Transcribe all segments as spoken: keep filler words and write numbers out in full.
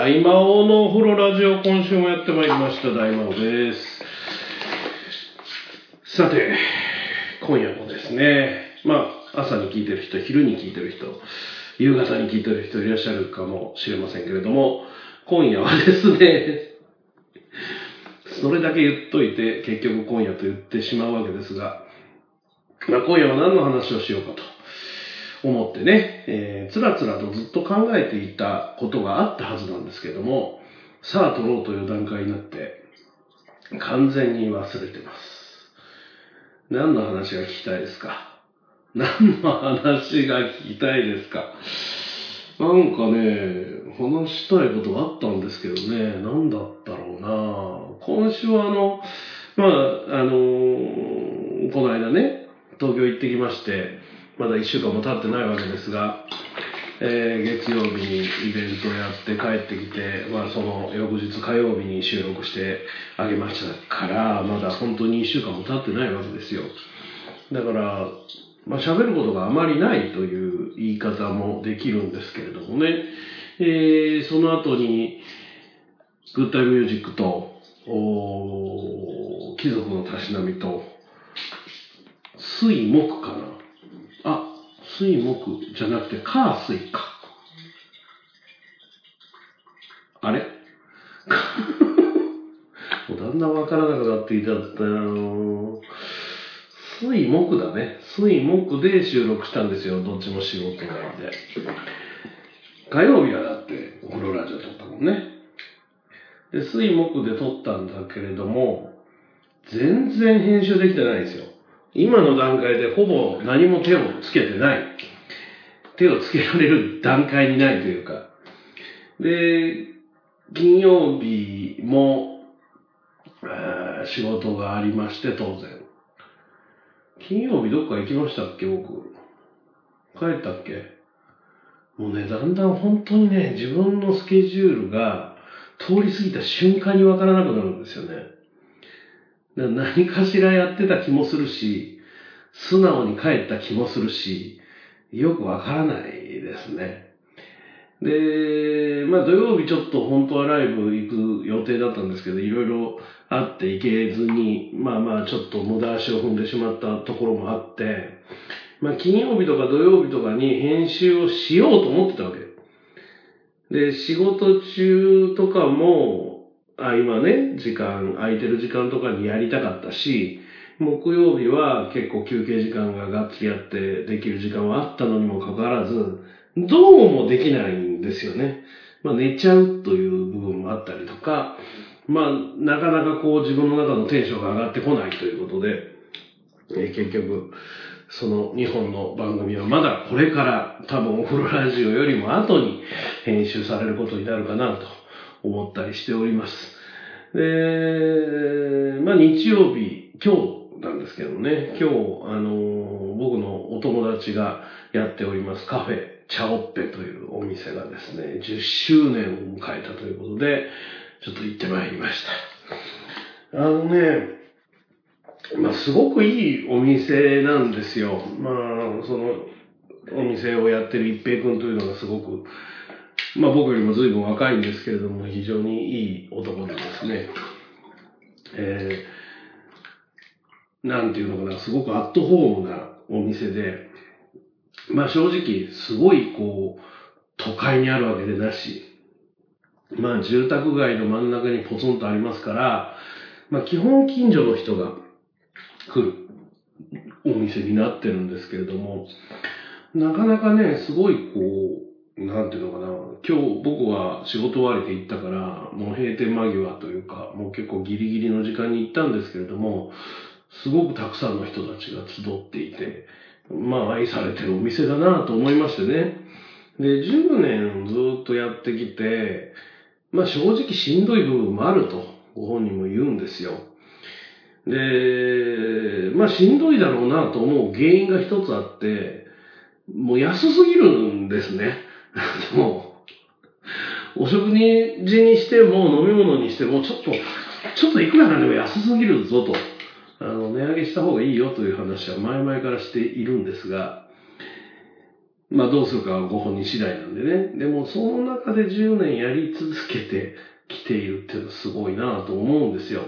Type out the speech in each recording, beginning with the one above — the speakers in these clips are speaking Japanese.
大魔王のお風呂ラジオ、今週もやってまいりました。大魔王です。さて、今夜もですね、まあ朝に聞いてる人、昼に聞いてる人、夕方に聞いてる人いらっしゃるかもしれませんけれども、今夜はですね、それだけ言っといて結局今夜と言ってしまうわけですが、まあ、今夜は何の話をしようかと思ってね、えー、つらつらとずっと考えていたことがあったはずなんですけども、さあ撮ろうという段階になって完全に忘れてます。何の話が聞きたいですか？何の話が聞きたいですか？なんかね、話したいことがあったんですけどね、何だったろうな。今週はあの、まあ、あのー、この間ね、東京行ってきまして、まだいっしゅうかんも経ってないわけですが、えー、月曜日にイベントをやって帰ってきて、まあその翌日火曜日に収録してあげましたから、まだ本当にいっしゅうかんも経ってないわけですよ。だから、まあ喋ることがあまりないという言い方もできるんですけれどもね、えー、その後にグッタイミュージックと、貴族のたしなみと、水木かな。あ、水木じゃなくて火水か。あれもうだんだんわからなくなっていたったよ。水木だね。水木で収録したんですよ。どっちも仕事なんで。火曜日はだってお風呂ラジオ撮ったもんね。で、水木で撮ったんだけれども、全然編集できてないんですよ。今の段階でほぼ何も手をつけてない。手をつけられる段階にないというか。で、金曜日も、えー、仕事がありまして、当然。金曜日どっか行きましたっけ、僕。帰ったっけ？もうね、だんだん本当にね、自分のスケジュールが通り過ぎた瞬間にわからなくなるんですよね。だから何かしらやってた気もするし、素直に帰った気もするし、よくわからないですね。で、まあ土曜日ちょっと本当はライブ行く予定だったんですけど、いろいろあって行けずに、まあまあちょっと無駄足を踏んでしまったところもあって、まあ金曜日とか土曜日とかに編集をしようと思ってたわけ。で、仕事中とかも、あ、今ね、時間、空いてる時間とかにやりたかったし、木曜日は結構休憩時間ががっつりあってできる時間はあったのにもかかわらず、どうもできないんですよね。まあ寝ちゃうという部分もあったりとか、まあなかなかこう自分の中のテンションが上がってこないということで、えー、結局、そのにほんの番組はまだこれから多分お風呂ラジオよりも後に編集されることになるかなと思ったりしております。で、まあ日曜日、今日なんですけどね、今日、あの、僕のお友達がやっておりますカフェ、チャオッペというお店がですね、じゅっしゅうねんを迎えたということで、ちょっと行ってまいりました。あのね、まあすごくいいお店なんですよ。まあ、その、お店をやってる一平君というのがすごく、まあ僕よりも随分若いんですけれども、非常にいい男でですね、えー、なんていうのかな、すごくアットホームなお店で、まあ正直、すごいこう、都会にあるわけでなし、まあ住宅街の真ん中にポツンとありますから、まあ基本近所の人が来るお店になってるんですけれども、なかなかね、すごいこう、なんていうのかな、今日僕は仕事終わりで行ったから、もう閉店間際というか、もう結構ギリギリの時間に行ったんですけれども、すごくたくさんの人たちが集っていて、まあ愛されてるお店だなと思いましてね。で、じゅうねんずっとやってきて、まあ正直しんどい部分もあると、ご本人も言うんですよ。で、まあしんどいだろうなと思う原因が一つあって、もう安すぎるんですね。もう、お食事にしても飲み物にしても、ちょっと、ちょっといくらなんでも安すぎるぞと。あの、値上げした方がいいよという話は前々からしているんですが、 まあどうするかはご本人次第なんでね。でもその中でじゅうねんやり続けてきているっていうのはすごいなと思うんですよ。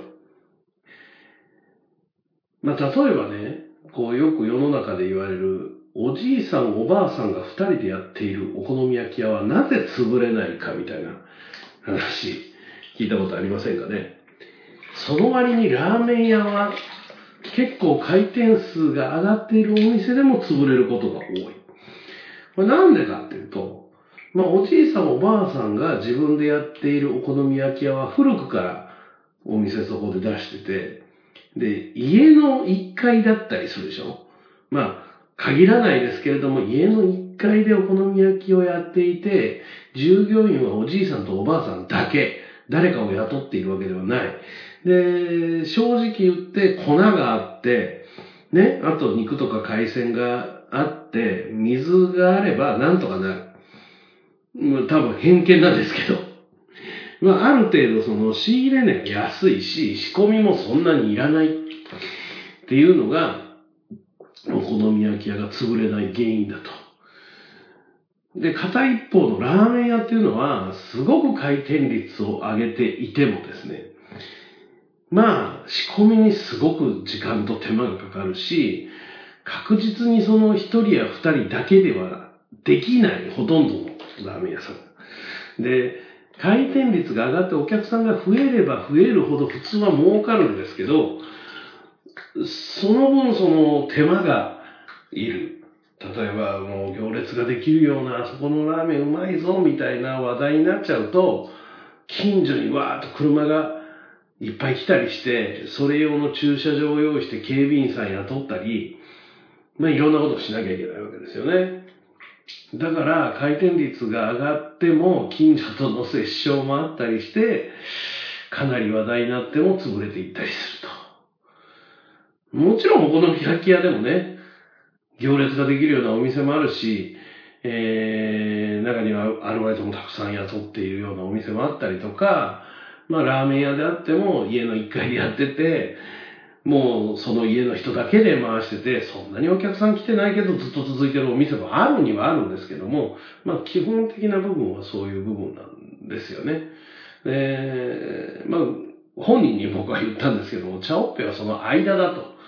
まあ例えばね、こうよく世の中で言われるおじいさんおばあさんが二人でやっているお好み焼き屋はなぜ潰れないかみたいな話聞いたことありませんかね。その割にラーメン屋は結構回転数が上がっているお店でも潰れることが多い。これなんでかっていうと、まあおじいさんおばあさんが自分でやっているお好み焼き屋は古くからお店そこで出してて、で、家のいっかいだったりするでしょ。まあ、限らないですけれども、家のいっかいでお好み焼きをやっていて、従業員はおじいさんとおばあさんだけ、誰かを雇っているわけではない。で、正直言って粉があって、ね、あと肉とか海鮮があって、水があればなんとかなる。まあ、多分偏見なんですけど。まあ、ある程度その仕入れ値が安いし、仕込みもそんなにいらないっていうのが、お好み焼き屋が潰れない原因だと。で、片一方のラーメン屋っていうのは、すごく回転率を上げていてもですね、まあ、仕込みにすごく時間と手間がかかるし、確実にその一人や二人だけではできない、ほとんどのラーメン屋さん。で、回転率が上がってお客さんが増えれば増えるほど普通は儲かるんですけど、その分その手間がいる。例えばもう行列ができるような、あそこのラーメンうまいぞみたいな話題になっちゃうと、近所にわーっと車がいっぱい来たりして、それ用の駐車場を用意して警備員さん雇ったり、まあいろんなことをしなきゃいけないわけですよね。だから回転率が上がっても近所との接触もあったりして、かなり話題になっても潰れていったりすると。もちろんお好み焼き屋でもね、行列ができるようなお店もあるし、えー、中にはアルバイトもたくさん雇っているようなお店もあったりとか、まあラーメン屋であっても家のいっかいでやってて、もうその家の人だけで回してて、そんなにお客さん来てないけどずっと続いてるお店もあるにはあるんですけども、まあ基本的な部分はそういう部分なんですよね。えー、まあ本人に僕は言ったんですけども、チャオッペはその間だと。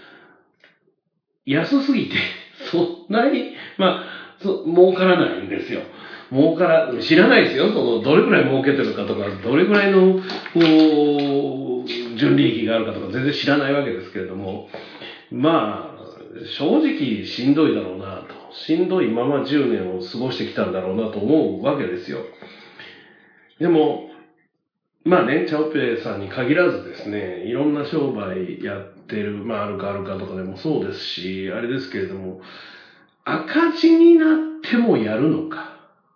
安すぎて、そんなに、まあ、そ儲からないんですよ。儲から、知らないですよ。その、どれくらい儲けてるかとか、どれくらいの、こう、純利益があるかとか全然知らないわけですけれども、まあ、正直しんどいだろうなと。しんどいままじゅうねんを過ごしてきたんだろうなと思うわけですよ。でも、まあね、チャオペイさんに限らずですね、いろんな商売やってる、まあ、あるかあるかとかでもそうですし、あれですけれども、赤字になってもやるのか、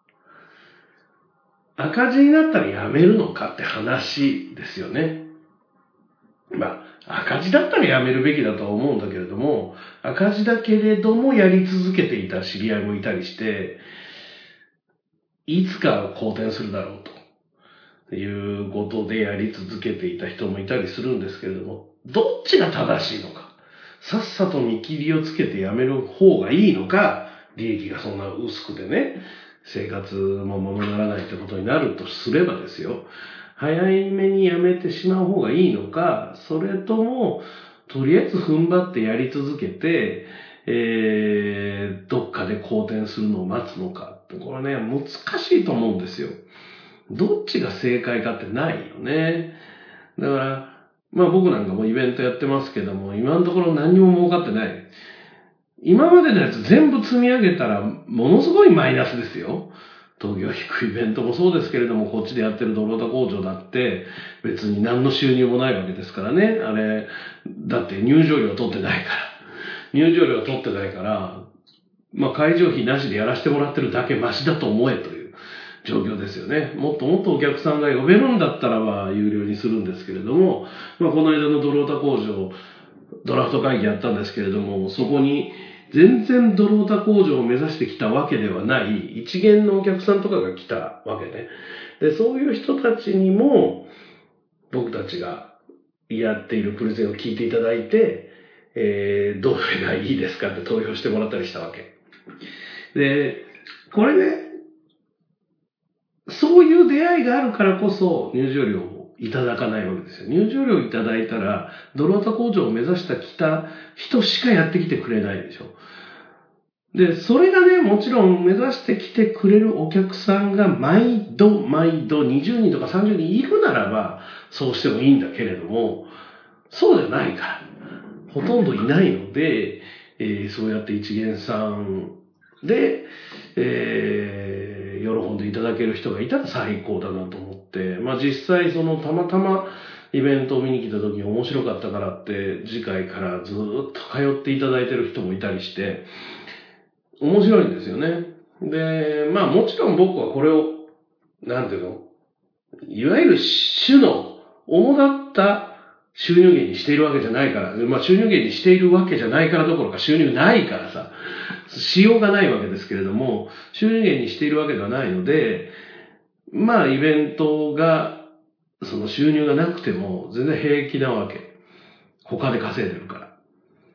赤字になったらやめるのかって話ですよね。まあ、赤字だったらやめるべきだとは思うんだけれども、赤字だけれどもやり続けていた知り合いもいたりして、いつか好転するだろうということでやり続けていた人もいたりするんですけれども、どっちが正しいのか。さっさと見切りをつけてやめる方がいいのか、利益がそんな薄くてね、生活もままならないってことになるとすればですよ、早いめにやめてしまう方がいいのか、それとも、とりあえず踏ん張ってやり続けて、えー、どっかで好転するのを待つのか。これね、難しいと思うんですよ。どっちが正解かってないよね。だから、まあ僕なんかもイベントやってますけども、今のところ何にも儲かってない。今までのやつ全部積み上げたら、ものすごいマイナスですよ。東京引くイベントもそうですけれども、こっちでやってるドロータ工場だって、別に何の収入もないわけですからね。あれ、だって入場料取ってないから。入場料取ってないから、まあ会場費なしでやらせてもらってるだけマシだと思えという状況ですよね。もっともっとお客さんが呼べるんだったらば有料にするんですけれども、まあこの間のドロータ工場、ドラフト会議やったんですけれども、そこに全然ドロータ工場を目指してきたわけではない、一元のお客さんとかが来たわけね。で、そういう人たちにも、僕たちがやっているプレゼンを聞いていただいて、えー、どれがいいですかって投票してもらったりしたわけ。 で、これね、そういう出会いがあるからこそ入場料をいただかないわけですよ。入場料いただいたら、泥綿工場を目指した来た人しかやってきてくれないでしょ。で、それがね、もちろん目指してきてくれるお客さんが毎度毎度にじゅうにんとかさんじゅうにんいるならば、そうしてもいいんだけれども、そうじゃないから。ほとんどいないので、えー、そうやって一元さんで、えー、喜んでいただける人がいたら最高だなと思って、まあ実際そのたまたまイベントを見に来た時に面白かったからって、次回からずっと通っていただいてる人もいたりして、面白いんですよね。で、まあもちろん僕はこれを、なんていうの、いわゆる主の主だった収入源にしているわけじゃないから、まあ収入源にしているわけじゃないからどころか収入ないからさ、しようがないわけですけれども、収入源にしているわけではないので、まあイベントが、その収入がなくても全然平気なわけ。他で稼いでるから。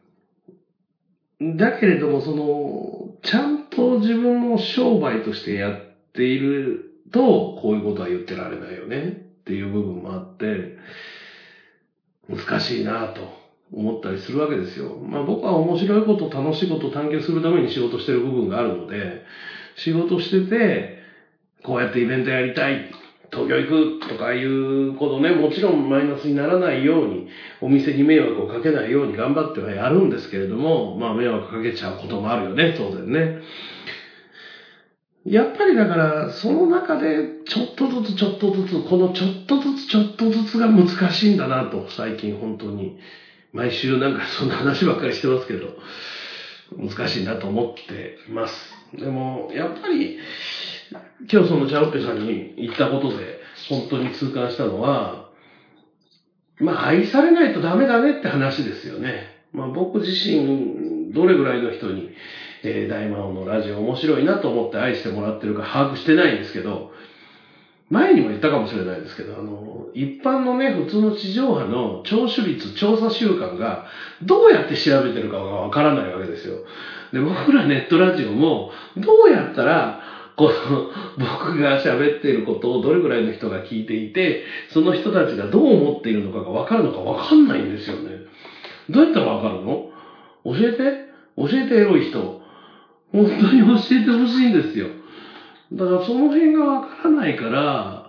だけれども、その、ちゃんと自分の商売としてやっていると、こういうことは言ってられないよねっていう部分もあって、難しいなと思ったりするわけですよ。まあ僕は面白いこと、楽しいことを探求するために仕事してる部分があるので、仕事してて、こうやってイベントやりたい、東京行くとかいうことね、もちろんマイナスにならないように、お店に迷惑をかけないように頑張ってはやるんですけれども、まあ迷惑かけちゃうこともあるよね、当然ね。やっぱりだから、その中でちょっとずつちょっとずつ、このちょっとずつちょっとずつが難しいんだなと、最近本当に。毎週なんかそんな話ばっかりしてますけど、難しいなと思っています。でも、やっぱり、今日そのチャオッペさんに言ったことで、本当に痛感したのは、まあ愛されないとダメだねって話ですよね。まあ僕自身、どれぐらいの人に、えー、大魔王のラジオ面白いなと思って愛してもらってるか把握してないんですけど、前にも言ったかもしれないですけど、あの、一般のね、普通の地上波の聴取率、調査習慣がどうやって調べてるかがわからないわけですよ。で、僕らネットラジオもどうやったら、この僕が喋っていることをどれぐらいの人が聞いていて、その人たちがどう思っているのかがわかるのかわかんないんですよね。どうやったらわかるの？教えて教えてエロい人。本当に教えてほしいんですよ。だからその辺がわからないから、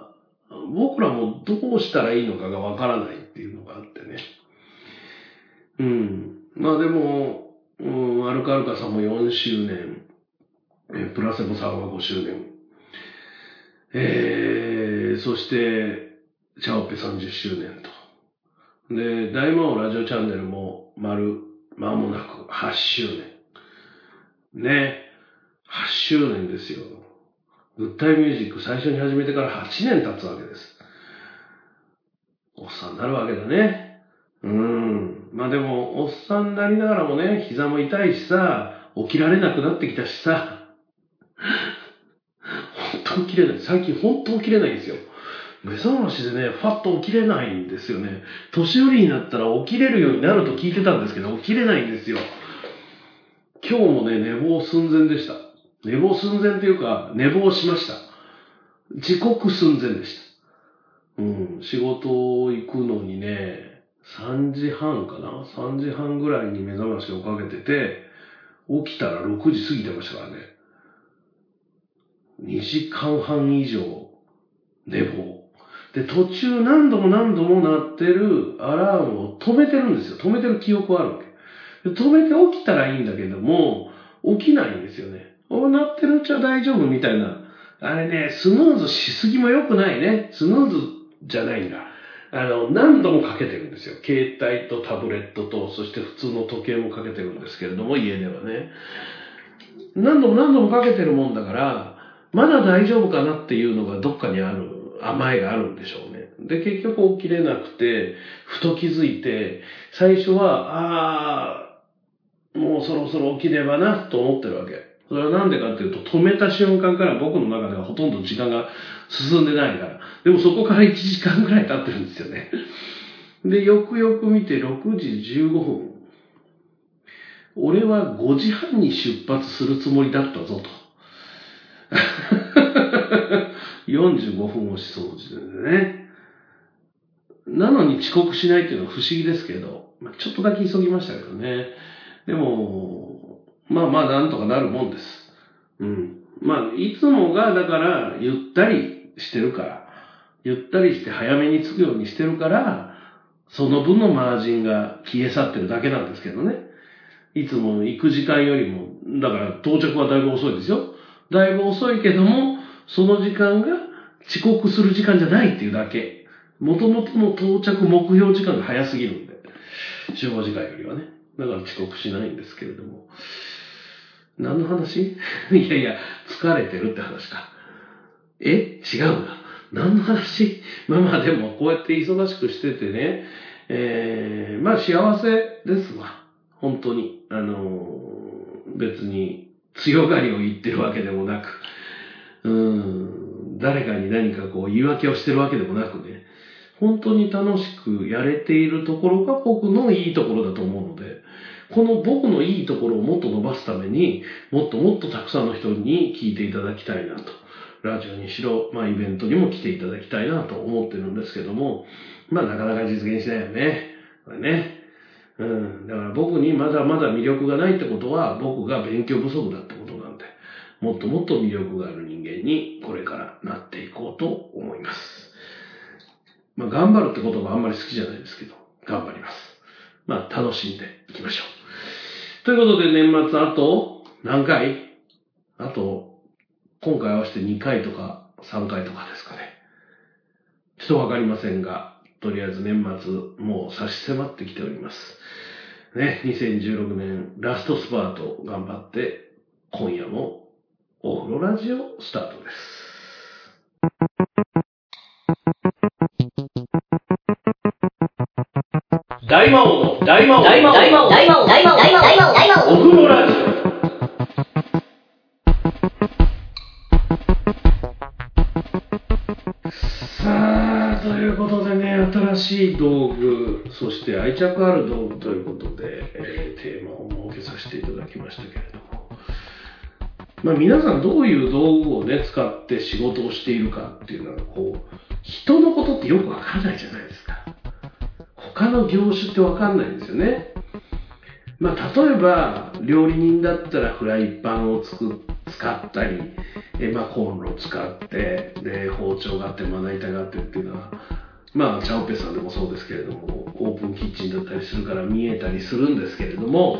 僕らもどうしたらいいのかがわからないっていうのがあってね。うん。まあでも、うん、アルカアルカさんもよんしゅうねん、えプラセボさんはごしゅうねん。えー、そして、チャオペさんじゅっしゅうねんと。で、大魔王ラジオチャンネルも丸、間もなくはっしゅうねん。ね。はっしゅうねんですよ。グッタイミュージック最初に始めてからはちねん経つわけです。おっさんになるわけだね。うん。まあでも、おっさんになりながらもね、膝も痛いしさ、起きられなくなってきたしさ、本当起きれない。最近本当起きれないんですよ。目覚ましでね、ファッと起きれないんですよね。年寄りになったら起きれるようになると聞いてたんですけど、起きれないんですよ。今日もね、寝坊寸前でした。寝坊寸前っていうか、寝坊しました。時刻寸前でした。うん、仕事行くのにね、さんじはんかな ?さん 時半ぐらいに目覚ましをかけてて、起きたらろくじ過ぎてましたからね。にじかんはん以上寝坊。で、途中何度も何度も鳴ってるアラームを止めてるんですよ。止めてる記憶はあるわけ。で止めて起きたらいいんだけども、起きないんですよね。お、鳴ってるうちは大丈夫みたいな。あれね、スヌーズしすぎも良くないね。スヌーズじゃないんだ。あの、何度もかけてるんですよ。携帯とタブレットと、そして普通の時計もかけてるんですけれども、家ではね。何度も何度もかけてるもんだから、まだ大丈夫かなっていうのがどっかにある、甘えがあるんでしょうね。で、結局起きれなくて、ふと気づいて、最初は、あー、もうそろそろ起きればなと思ってるわけ。それはなんでかっていうと、止めた瞬間から僕の中ではほとんど時間が進んでないから。でもそこからいちじかんぐらい経ってるんですよね。で、よくよく見てろくじじゅうごふん。 俺はごじはんに出発するつもりだったぞと。よんじゅうごふん押し掃除でね。なのに遅刻しないっていうのは不思議ですけど、まあ、ちょっとだけ急ぎましたけどね。でも、まあまあなんとかなるもんです。うん。まあ、いつもがだからゆったりしてるから、ゆったりして早めに着くようにしてるから、その分のマージンが消え去ってるだけなんですけどね。いつも行く時間よりも、だから到着はだいぶ遅いですよ。だいぶ遅いけども、その時間が遅刻する時間じゃないっていうだけ。もともとの到着目標時間が早すぎるんで。集合時間よりはね。だから遅刻しないんですけれども。何の話？いやいや、疲れてるって話か。え？違うな。何の話？まあまあでも、こうやって忙しくしててね、えー、まあ幸せですわ。本当に。あのー、別に強がりを言ってるわけでもなく、うーん、誰かに何かこう言い訳をしてるわけでもなくね、本当に楽しくやれているところが僕のいいところだと思うので、この僕のいいところをもっと伸ばすために、もっともっとたくさんの人に聞いていただきたいなと。ラジオにしろ、まあイベントにも来ていただきたいなと思ってるんですけども、まあなかなか実現しないよね。これね。うん。だから僕にまだまだ魅力がないってことは、僕が勉強不足だってことなんで、もっともっと魅力がある人間にこれからなっていこうと思います。まあ頑張るって言葉はあんまり好きじゃないですけど、頑張ります。まあ楽しんでいきましょう。ということで年末あと何回？あと、今回合わせてにかいとかさんかいとかですかね。ちょっとわかりませんが、とりあえず年末もう差し迫ってきております。ね、にせんじゅうろくねんラストスパート頑張って、今夜もお風呂ラジオスタートです。大魔王の大魔王大魔王大魔王大魔王大魔王大魔王大魔王大魔王お風呂ラジオ。さあということでね、新しい道具、そして愛着ある道具ということで、えー、テーマを設けさせていただきましたけれども、まあ皆さんどういう道具をね使って仕事をしているかっていうのは、こう人のことってよくわからないじゃないですか。他の業種ってわかんないんですよね。まあ、例えば料理人だったらフライパンをつく使ったり、えまあ、コンロを使ってで包丁があってまな板があってっていうのは、まあチャオペさんでもそうですけれども、オープンキッチンだったりするから見えたりするんですけれども、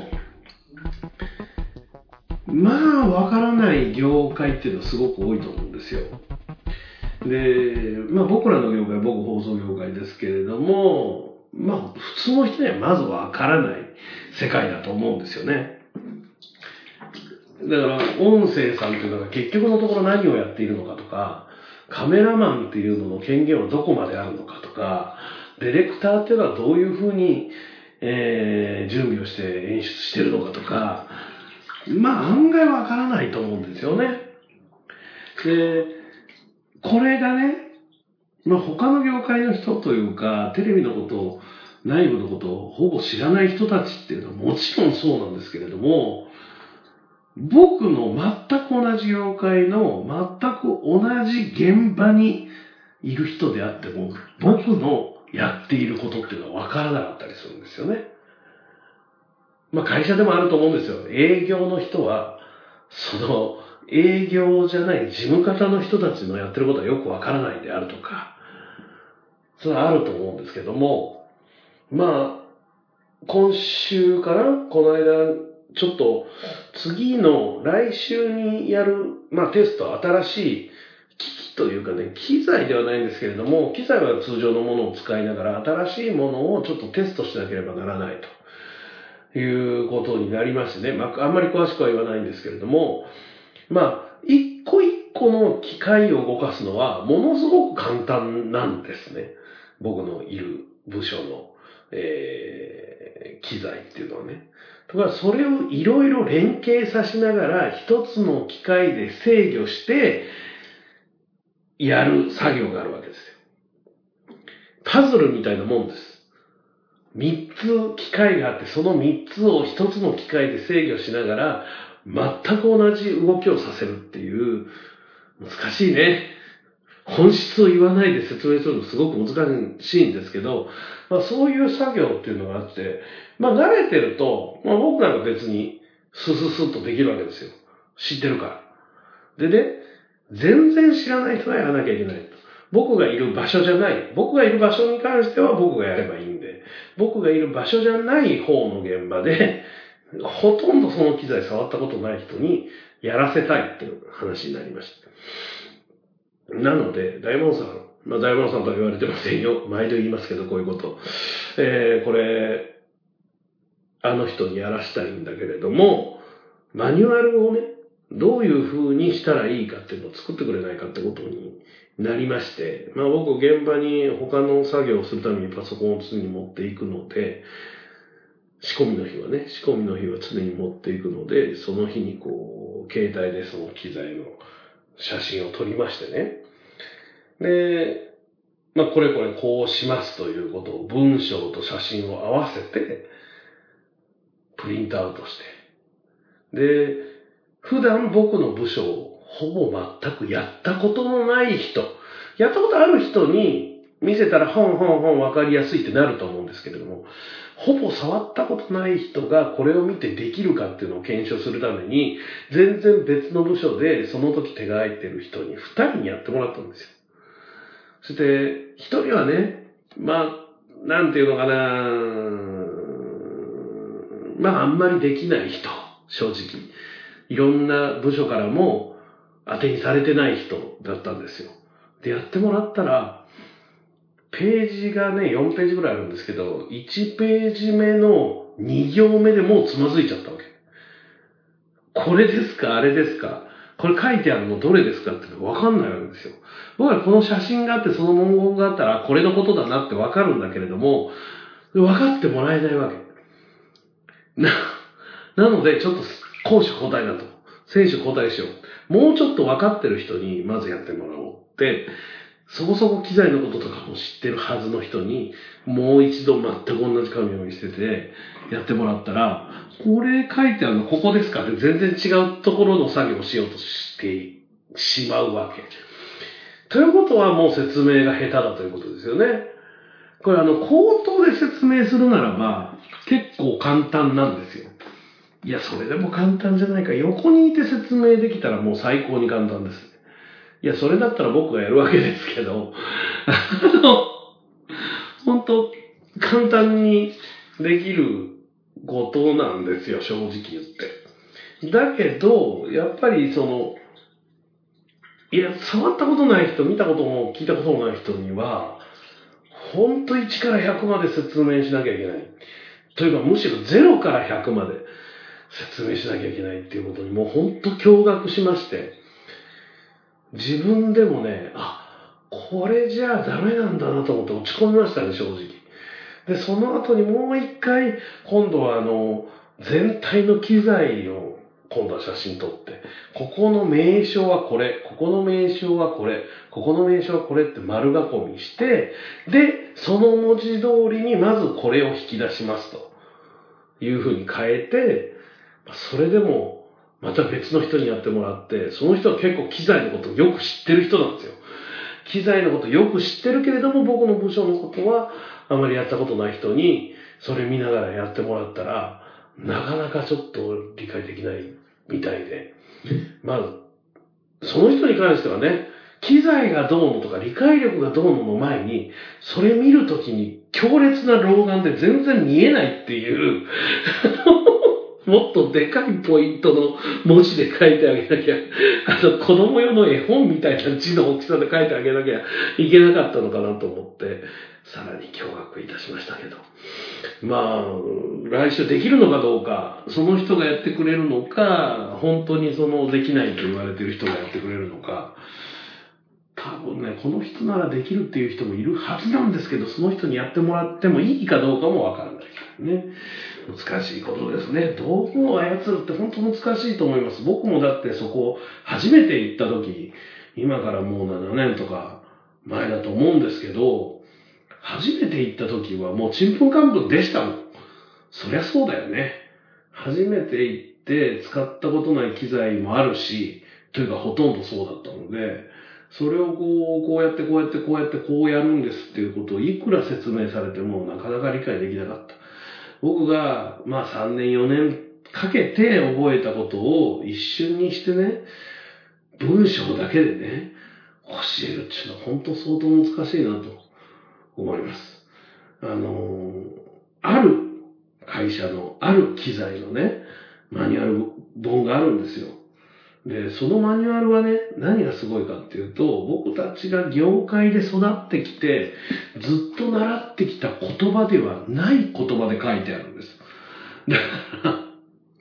まあわからない業界っていうのはすごく多いと思うんですよ。で、まあ僕らの業界は僕放送業界ですけれども、まあ普通の人にはまずわからない世界だと思うんですよね。だから音声さんっていうのが結局のところ何をやっているのかとか、カメラマンっていうのの権限はどこまであるのかとか、ディレクターっていうのはどういうふうに、えー、準備をして演出してるのかとか、まあ案外わからないと思うんですよね。で、これがね、まあ、他の業界の人というか、テレビのことを、内部のことをほぼ知らない人たちっていうのはもちろんそうなんですけれども、僕の全く同じ業界の全く同じ現場にいる人であっても、僕のやっていることっていうのは分からなかったりするんですよね。まあ会社でもあると思うんですよ。営業の人は、その営業じゃない事務方の人たちのやってることはよく分からないであるとか、それはあると思うんですけども、まあ、今週かな、この間、ちょっと次の来週にやる、まあテスト、新しい機器というかね、機材ではないんですけれども、機材は通常のものを使いながら、新しいものをちょっとテストしなければならないということになりましてね、まああんまり詳しくは言わないんですけれども、まあ、一個一個の機械を動かすのはものすごく簡単なんですね。僕のいる部署の、えー、機材っていうのはね。ところがそれをいろいろ連携させながら一つの機械で制御してやる作業があるわけですよ。パズルみたいなもんです。 みっつ機械があって、そのみっつをひとつの機械で制御しながら、全く同じ動きをさせるっていう、難しいね。本質を言わないで説明するのすごく難しいんですけど、まあ、そういう作業っていうのがあって、まあ慣れてると、まあ、僕なんか別にスススッとできるわけですよ。知ってるから。でね、全然知らない人がやらなきゃいけないと。僕がいる場所じゃない。僕がいる場所に関しては僕がやればいいんで、僕がいる場所じゃない方の現場で、ほとんどその機材触ったことない人にやらせたいっていう話になりました。なので、大門さん、まあ大門さんとは言われてませんよ。毎度言いますけど、こういうこと。えー、これ、あの人にやらしたいんだけれども、マニュアルをね、どういう風にしたらいいかっていうのを作ってくれないかってことになりまして、まあ僕現場に他の作業をするためにパソコンを常に持っていくので、仕込みの日はね、仕込みの日は常に持っていくので、その日にこう、携帯でその機材の写真を撮りましてね。で、まあこれこれこうしますということを文章と写真を合わせて、プリントアウトして。で、普段僕の部署をほぼ全くやったことのない人、やったことある人に見せたらほんほんほんわかりやすいってなると思うんですけれども、ほぼ触ったことない人がこれを見てできるかっていうのを検証するために、全然別の部署でその時手が空いてる人にふたりにやってもらったんですよ。そして、ひとりはね、まあ、なんていうのかな、まああんまりできない人、正直。いろんな部署からも当てにされてない人だったんですよ。で、やってもらったら、ページがね、よんページぐらいあるんですけど、いちページ目のに行目でもうつまずいちゃったわけ。これですかあれですかこれ書いてあるのどれですかってわかんないわけですよ。僕はこの写真があってその文言があったらこれのことだなってわかるんだけれども、分かってもらえないわけ。な、なのでちょっと攻守交代だと。選手交代しよう。もうちょっと分かってる人にまずやってもらおうって、そこそこ機材のこととかも知ってるはずの人に、もう一度全く同じ紙を見せてやってもらったら、これ書いてあるのここですかって全然違うところの作業をしようとしてしまうわけ。ということはもう説明が下手だということですよね。これあの、口頭で説明するならば、結構簡単なんですよ。いや、それでも簡単じゃないか。横にいて説明できたらもう最高に簡単です。いや、それだったら僕がやるわけですけど、あの、本当簡単にできることなんですよ、正直言って。だけど、やっぱりその、いや、触ったことない人、見たことも聞いたこともない人には、本当いちからひゃくまで説明しなきゃいけない。というか、むしろゼロからひゃくまで説明しなきゃいけないっていうことにもう本当驚愕しまして、自分でもね、あ、これじゃあダメなんだなと思って落ち込みましたね、正直。で、その後にもう一回、今度はあの、全体の機材を今度は写真撮って、ここの名称はこれ、ここの名称はこれ、ここの名称はこれって丸囲みして、で、その文字通りにまずこれを引き出しますというふうに変えて、それでもまた別の人にやってもらって、その人は結構機材のことをよく知ってる人なんですよ。機材のことをよく知ってるけれども、僕の部署のことはあまりやったことない人にそれ見ながらやってもらったら、なかなかちょっと理解できないみたいで。まあ、その人に関してはね、機材がどうのとか理解力がどうのの前に、それ見るときに強烈な老眼で全然見えないっていう、もっとでかいポイントの文字で書いてあげなきゃ、あの子供用の絵本みたいな字の大きさで書いてあげなきゃいけなかったのかなと思って、さらに驚愕いたしましたけど。まあ、来週できるのかどうか、その人がやってくれるのか、本当にそのできないと言われている人がやってくれるのか、多分ね、この人ならできるっていう人もいるはずなんですけど、その人にやってもらってもいいかどうかもわからないからね。難しいことですね。道具を操るって本当難しいと思います。僕もだってそこ初めて行った時、今からもうななねんとか前だと思うんですけど、 初めて行った時はもうちんぷんかんぷんでしたもん。そりゃそうだよね。初めて行って使ったことない機材もあるし、というかほとんどそうだったので、それをこう、こうやってこうやってこうやってこうやるんですっていうことをいくら説明されてもなかなか理解できなかった。僕が、まあさんねんよねんかけて覚えたことを一瞬にしてね、文章だけでね、教えるっていうのは本当相当難しいなと思います。あの、ある会社のある機材のね、マニュアル本があるんですよ。で、そのマニュアルはね、何がすごいかっていうと、僕たちが業界で育ってきて、ずっと習ってきた言葉ではない言葉で書いてあるんです。だから、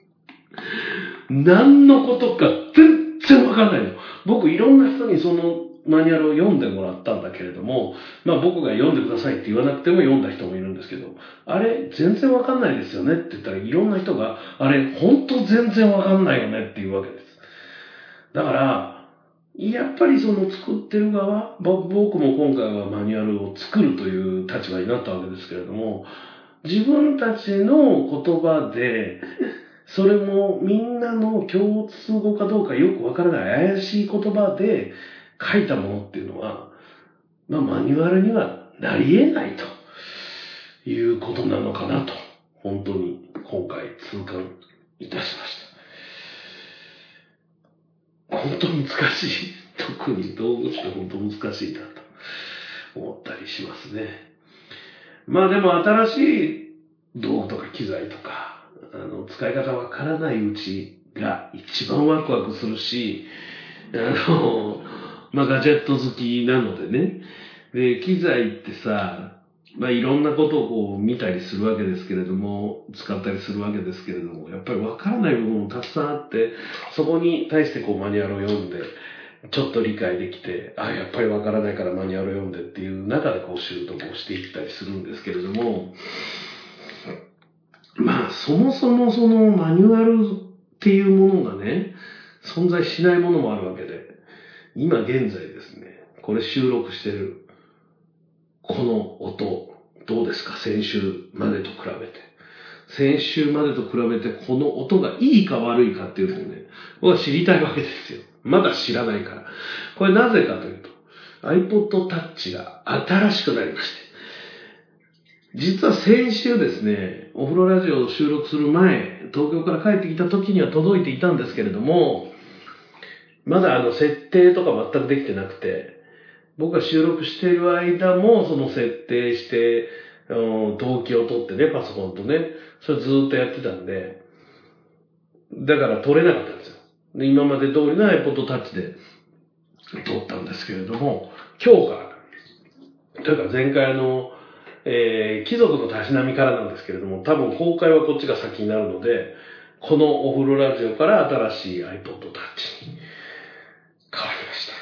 何のことか全然わかんないの。僕いろんな人にそのマニュアルを読んでもらったんだけれども、まあ僕が読んでくださいって言わなくても読んだ人もいるんですけど、あれ全然わかんないですよねって言ったらいろんな人が、あれ本当全然わかんないよねっていうわけです。だから、やっぱりその作ってる側、僕も今回はマニュアルを作るという立場になったわけですけれども、自分たちの言葉で、それもみんなの共通語かどうかよくわからない怪しい言葉で書いたものっていうのは、まあマニュアルにはなり得ないということなのかなと、本当に今回痛感いたしました。本当難しい。特に道具って本当難しいなと思ったりしますね。まあでも新しい道具とか機材とか、あの使い方わからないうちが一番ワクワクするし、あの、まあガジェット好きなのでね。で、機材ってさ、まあいろんなことをこう見たりするわけですけれども、使ったりするわけですけれども、やっぱりわからない部分もたくさんあって、そこに対してこうマニュアルを読んで、ちょっと理解できて、あ、やっぱりわからないからマニュアルを読んでっていう中でこう習得をしていったりするんですけれども、まあそもそもそのマニュアルっていうものがね、存在しないものもあるわけで、今現在ですね、これ収録してるこの音、どうですか？先週までと比べて。先週までと比べてこの音がいいか悪いかっていうのをね、僕は知りたいわけですよ。まだ知らないから。これなぜかというと、iPod Touch が新しくなりまして。実は先週ですね、お風呂ラジオを収録する前、東京から帰ってきた時には届いていたんですけれども、まだあの設定とか全くできてなくて、僕が収録している間もその設定して、同期を取ってね、パソコンとね、それずっとやってたんで、だから撮れなかったんですよ。で、今まで通りの iPod Touch で撮ったんですけれども、今日から、というか前回あの、えー、貴族のたしなみからなんですけれども、多分公開はこっちが先になるので、このお風呂ラジオから新しい iPod Touch に変わりました。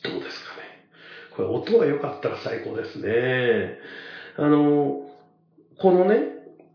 どうですかね。これ音が良かったら最高ですね。あの、このね、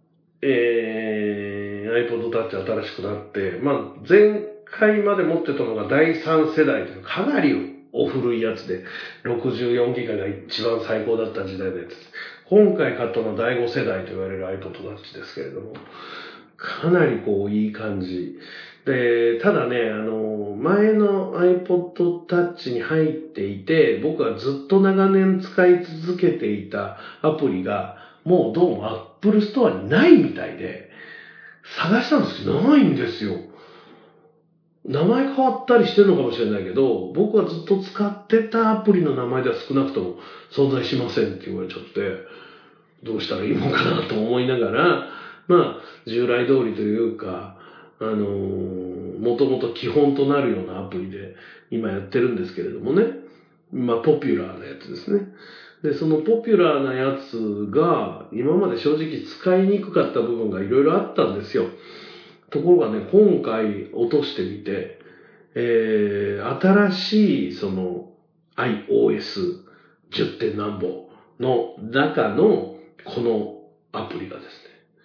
えー、iPod Touch 新しくなって、まあ、前回まで持ってたのがだいさん世代というかなりお古いやつで、ろくじゅうよんギガが一番最高だった時代のやつ。今回買ったのはだいご世代と言われる iPod Touch ですけれども、かなりこういい感じ。で、ただね、あの、前の iPod Touch に入っていて、僕はずっと長年使い続けていたアプリが、もうどうも Apple Store にないみたいで、探したんですけど、ないんですよ。名前変わったりしてるのかもしれないけど、僕はずっと使ってたアプリの名前では少なくとも存在しませんって言われちゃって、どうしたらいいのかなと思いながら、まあ、従来通りというか、あのー、もともと基本となるようなアプリで今やってるんですけれどもね。まあ、ポピュラーなやつですね。で、そのポピュラーなやつが、今まで正直使いにくかった部分がいろいろあったんですよ。ところがね、今回落としてみて、えー、新しいその iOSじゅってん何ぼの中のこのアプリがですね、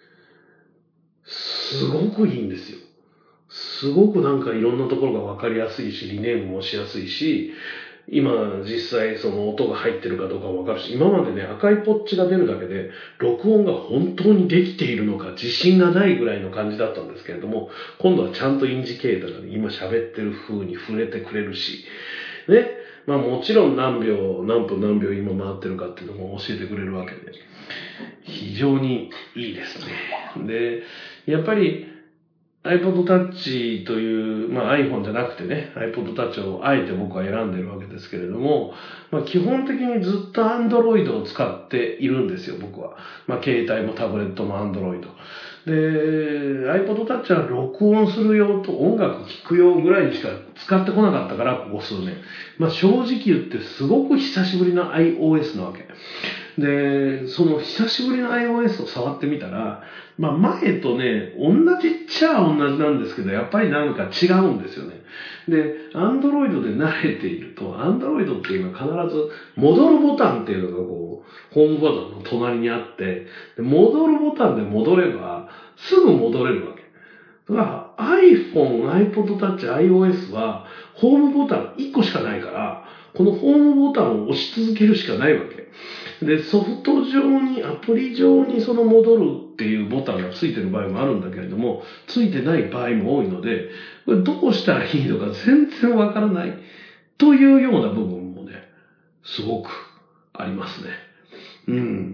すごくいいんですよ。すごくなんかいろんなところがわかりやすいし、リネームもしやすいし、 今実際その音が入ってるかどうかわかるし、今までね、赤いポッチが出るだけで、録音が本当にできているのか自信がないぐらいの感じだったんですけれども、今度はちゃんとインジケーターが、ね、今喋ってる風に触れてくれるし、ね、まあもちろん何秒、何分何秒今回ってるかっていうのも教えてくれるわけで、非常にいいですね。で、やっぱり iPod Touch という、まあ iPhone じゃなくてね、iPod Touch をあえて僕は選んでるわけですけれども、まあ基本的にずっと Android を使っているんですよ、僕は。まあ携帯もタブレットも Android。で、iPod Touch は録音する用と音楽聴く用ぐらいにしか使ってこなかったから、ここ数年。まあ正直言ってすごく久しぶりの iOS なわけ。で、その久しぶりの iOS を触ってみたら、まあ前とね、同じっちゃ同じなんですけど、やっぱりなんか違うんですよね。で、Android で慣れていると、Android っていうのは必ず戻るボタンっていうのがこう、ホームボタンの隣にあって、で戻るボタンで戻れば、すぐ戻れるわけ。だから iPhone、iPod Touch、iOS は、ホームボタンいっこしかないから、このホームボタンを押し続けるしかないわけ。で、ソフト上に、アプリ上にその戻るっていうボタンがついてる場合もあるんだけれども、ついてない場合も多いので、これどうしたらいいのか全然わからないというような部分もね、すごくありますね。うん。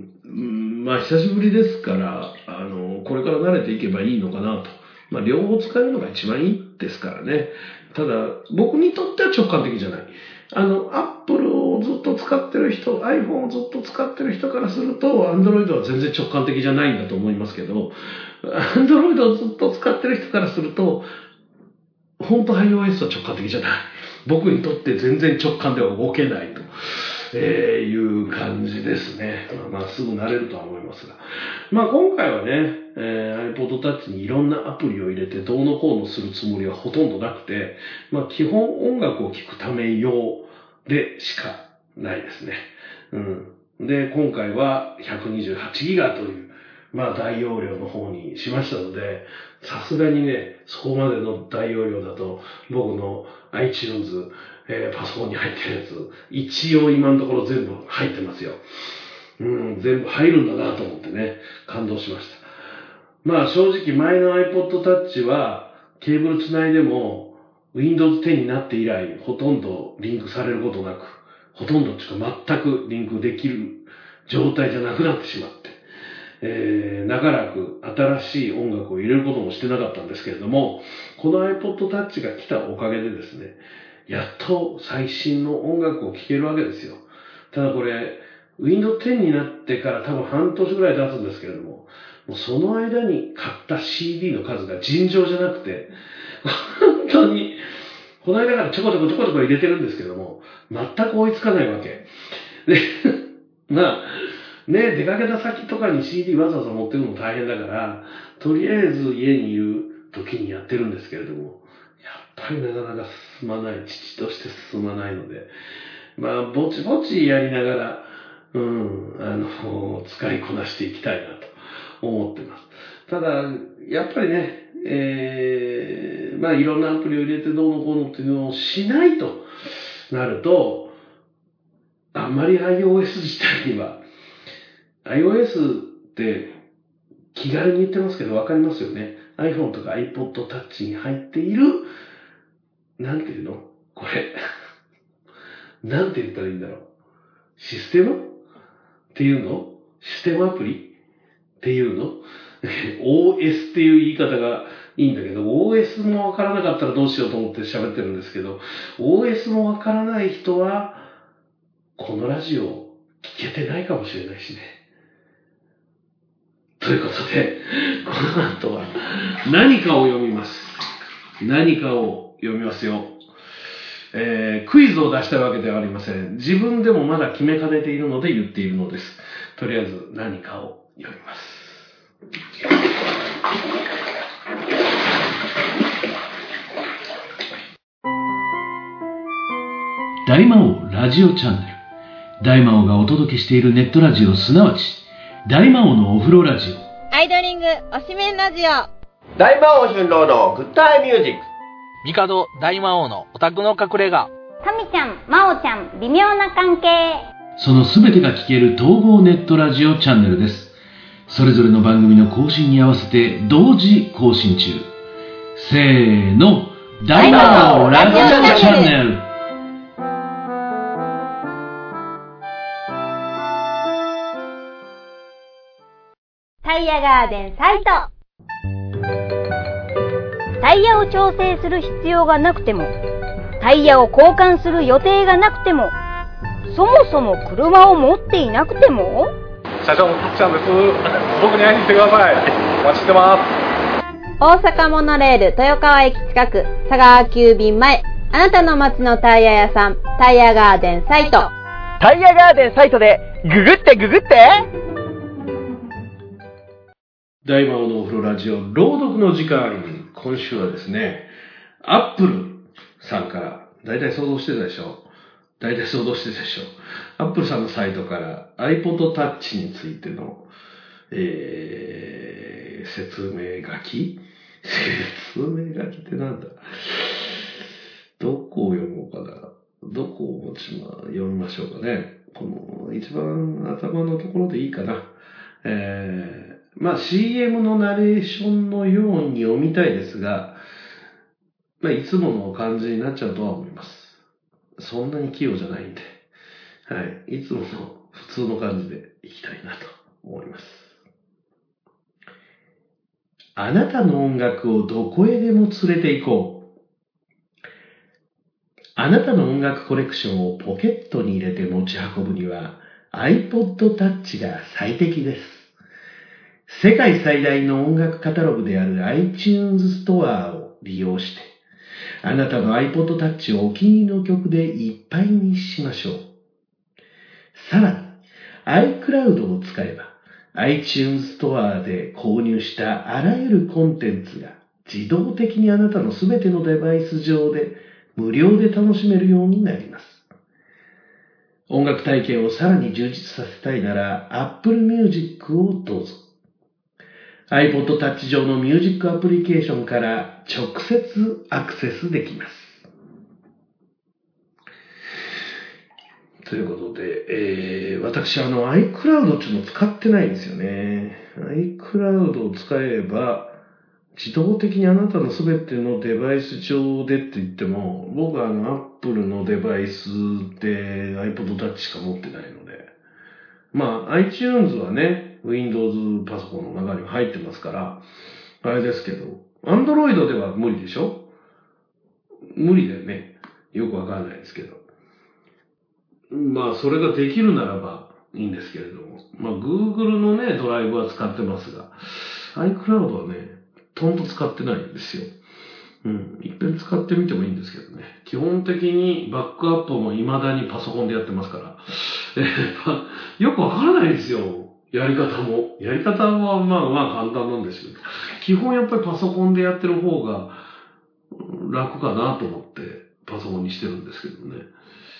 うんまあ、久しぶりですから、あの、これから慣れていけばいいのかなと。まあ、両方使えるのが一番いいですからね。ただ、僕にとっては直感的じゃない。あの、Apple をずっと使ってる人、iPhone をずっと使ってる人からすると、Android は全然直感的じゃないんだと思いますけど、Android をずっと使ってる人からすると、本当 iOS は直感的じゃない。僕にとって全然直感では動けないと、えー、いう感じですね。まあ、まあ、すぐ慣れるとは思いますが。まあ今回はね、えー、iPod Touch にいろんなアプリを入れてどうのこうのするつもりはほとんどなくて、まあ基本音楽を聴くため用でしかないですね。うん。で、今回は ひゃくにじゅうはちギガ という、まあ大容量の方にしましたので、さすがにね、そこまでの大容量だと僕の iTunes、えー、パソコンに入ってるやつ、一応今のところ全部入ってますよ。うん、全部入るんだなと思ってね、感動しました。まあ正直前の iPod Touch はケーブルつないでも ウィンドウズテン になって以来ほとんどリンクされることなく、ほとんどっていうか全くリンクできる状態じゃなくなってしまって、えー、長らく新しい音楽を入れることもしてなかったんですけれども、この iPod Touch が来たおかげでですね、やっと最新の音楽を聴けるわけですよ。ただこれ、ウィンドウズテン になってから多分半年ぐらい経つんですけれども、もうその間に買った シーディー の数が尋常じゃなくて、本当に、この間からちょこちょこちょこちょこ入れてるんですけども、全く追いつかないわけ。で、まあ、ね、出かけた先とかに シーディー わざわざ持ってくるの大変だから、とりあえず家にいる時にやってるんですけれども、やっぱりなかなか進まない、父として進まないので、まあ、ぼちぼちやりながら、うん、あの、使いこなしていきたいなと思ってます。ただ、やっぱりね、えー、まあ、いろんなアプリを入れてどうのこうのっていうのをしないとなると、あんまり iOS 自体には、iOS って気軽に言ってますけどわかりますよね。iPhone とか iPod Touch に入っている、なんていうのこれ。なんて言ったらいいんだろう。システムっていうのシステムアプリっていうのオーエス っていう言い方がいいんだけど、オーエス もわからなかったらどうしようと思って喋ってるんですけど、オーエス もわからない人は、このラジオ聞けてないかもしれないしね。ということで、この後は何かを読みます。何かを読みますよ。えー、クイズを出したいわけではありません。自分でもまだ決めかねているので言っているのです。とりあえず何かを読みます。大魔王ラジオチャンネル。大魔王がお届けしているネットラジオ、すなわち大魔王のお風呂ラジオ、 アイドリング推しメンラジオ、 大魔王春郎のグッタイミュージック、 帝大魔王のオタクの隠れ家、 タミちゃん、マオちゃん、微妙な関係。 そのすべてが聞ける統合ネットラジオチャンネルです。それぞれの番組の更新に合わせて同時更新中。せーの、大魔王ラジオチャンネル。 タイヤガーデンサイト。タイヤを調整する必要がなくても、タイヤを交換する予定がなくても、そもそも車を持っていなくても。 社長のたっちゃんです。僕に会いに来てください。お待ちしてます。 大阪モノレール豊川駅近く佐川急便前、あなたの街のタイヤ屋さん、タイヤガーデンサイト。 タイヤガーデンサイトでググってググって。 大魔王のお風呂ラジオ朗読の時間。今週はですね、アップルさんから、だいたい想像してたでしょだいたい想像してたでしょアップルさんのサイトから iPod Touch についての、えー、説明書き説明書きってなんだどこを読もうかなどこを持ちま、読みましょうかね。この一番頭のところでいいかな。えー、まあ シーエム のナレーションのように読みたいですが、まあいつもの感じになっちゃうとは思います。そんなに器用じゃないんで、はい、いつもの普通の感じでいきたいなと思います。あなたの音楽をどこへでも連れて行こう。あなたの音楽コレクションをポケットに入れて持ち運ぶには iPod Touch が最適です。世界最大の音楽カタログである iTunes ストアを利用して、あなたの iPod Touch をお気に入りの曲でいっぱいにしましょう。さらに iCloud を使えば iTunes ストアで購入したあらゆるコンテンツが自動的にあなたのすべてのデバイス上で無料で楽しめるようになります。音楽体験をさらに充実させたいなら Apple Music をどうぞ。iPod Touch 上のミュージックアプリケーションから直接アクセスできます。ということで、えー、私あの iCloud っていうのを使ってないんですよね。iCloud を使えば自動的にあなたのすべてのデバイス上でって言っても、僕はあの Apple のデバイスで iPod Touch しか持ってないので、まあ iTunes はね、Windows パソコンの中に入ってますから、あれですけど、Android では無理でしょ？無理だよね。よくわからないですけど。まあ、それができるならばいいんですけれども。まあ、Google のね、ドライブは使ってますが、iCloud はね、とんと使ってないんですよ。うん。いっぺん使ってみてもいいんですけどね。基本的にバックアップも未だにパソコンでやってますから、えー、よくわからないですよ。やり方も。やり方はまあまあ簡単なんですけど、基本やっぱりパソコンでやってる方が楽かなと思ってパソコンにしてるんですけどね。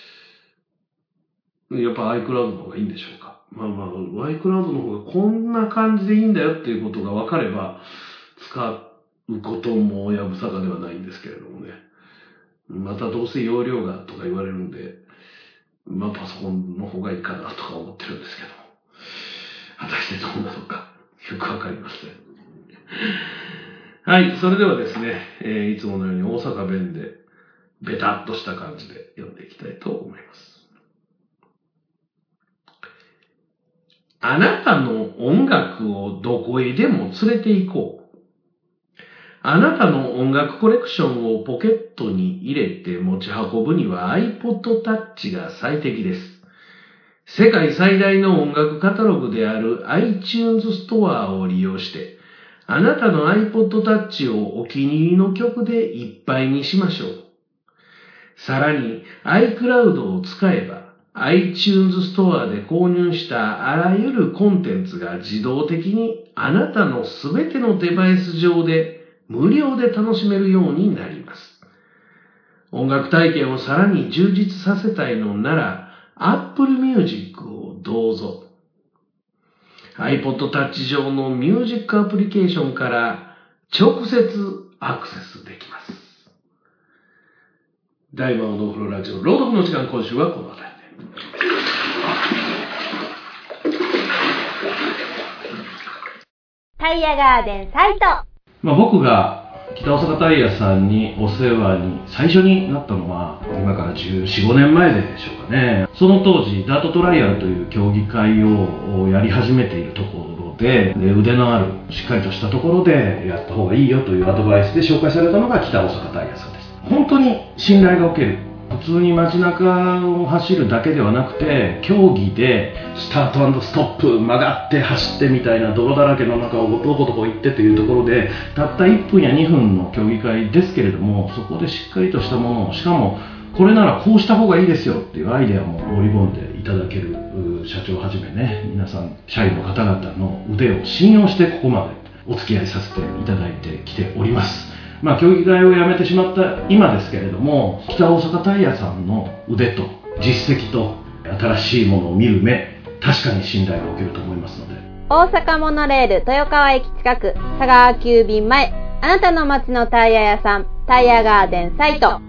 やっぱ iCloud の方がいいんでしょうか。まあまあ iCloud の方がこんな感じでいいんだよっていうことが分かれば使うこともやぶさかではないんですけれどもね。またどうせ容量がとか言われるんで、まあパソコンの方がいいかなとか思ってるんですけども。果たしてどうなのかよくわかりません。はい、それではですね、えー、いつものように大阪弁でベタっとした感じで読んでいきたいと思います。あなたの音楽をどこへでも連れて行こう。あなたの音楽コレクションをポケットに入れて持ち運ぶには iPod Touch が最適です。世界最大の音楽カタログである iTunes ストアを利用して、あなたの iPod Touch をお気に入りの曲でいっぱいにしましょう。さらに iCloud を使えば、iTunes ストアで購入したあらゆるコンテンツが自動的にあなたのすべてのデバイス上で無料で楽しめるようになります。音楽体験をさらに充実させたいのなら、Apple Music をどうぞ。iPod Touch 上のミュージックアプリケーションから直接アクセスできます。 大魔王のお風呂ラジオ朗読の時間、今週はこの辺りで。 タイヤガーデンサイト。 まあ、僕が北大阪タイヤさんにお世話に最初になったのは今からじゅうよん、ごねんまえでしょうかね。その当時ダートトライアルという競技会をやり始めているところで、で腕のあるしっかりとしたところでやった方がいいよというアドバイスで紹介されたのが北大阪タイヤさんです。本当に信頼がおける。普通に街中を走るだけではなくて、競技でスタート&ストップ、曲がって走ってみたいな泥だらけの中をどこどこ行ってというところで、たったいっぷんやにふんの競技会ですけれども、そこでしっかりとしたものを、しかもこれならこうした方がいいですよっていうアイデアも織り込んでいただける社長をはじめね、皆さん社員の方々の腕を信用してここまでお付き合いさせていただいてきております。まあ、競技会をやめてしまった今ですけれども、北大阪タイヤさんの腕と実績と新しいものを見る目、確かに信頼がおけると思いますので。 大阪モノレール豊川駅近く、佐川急便前、あなたの街のタイヤ屋さん、タイヤガーデンサイト。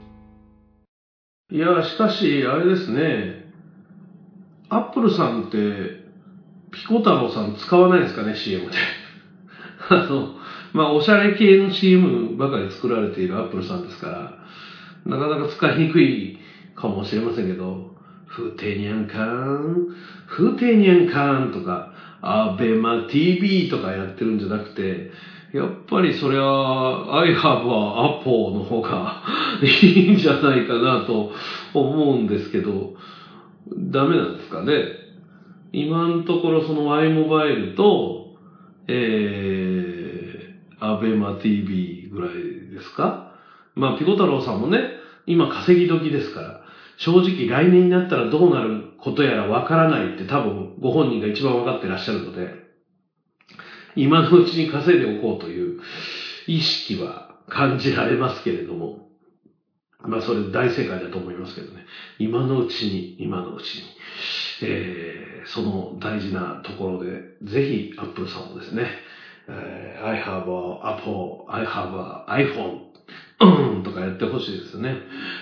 いや、しかしあれですね、アップルさんってピコ太郎さん使わないですかね、 シーエム で。あのまあ、おしゃれ系の シーエム ばかり作られているアップルさんですから、なかなか使いにくいかもしれませんけど、ふてにゃんかん、ふてにゃんかんとか、アベマ ティービー とかやってるんじゃなくて、やっぱりそれは I have a Apple の方がいいんじゃないかなと思うんですけど、ダメなんですかね。今のところその Y モバイルと、えーアベマ ティービー ぐらいですか。まあ、ピコ太郎さんもね、今稼ぎ時ですから、正直来年になったらどうなることやらわからないって多分ご本人が一番わかってらっしゃるので、今のうちに稼いでおこうという意識は感じられますけれども、まあそれ大正解だと思いますけどね。今のうちに、今のうちに、えー、その大事なところで、ぜひアップルさんもですね、I have a Apple, I have a iPhone うんとかやってほしいですね。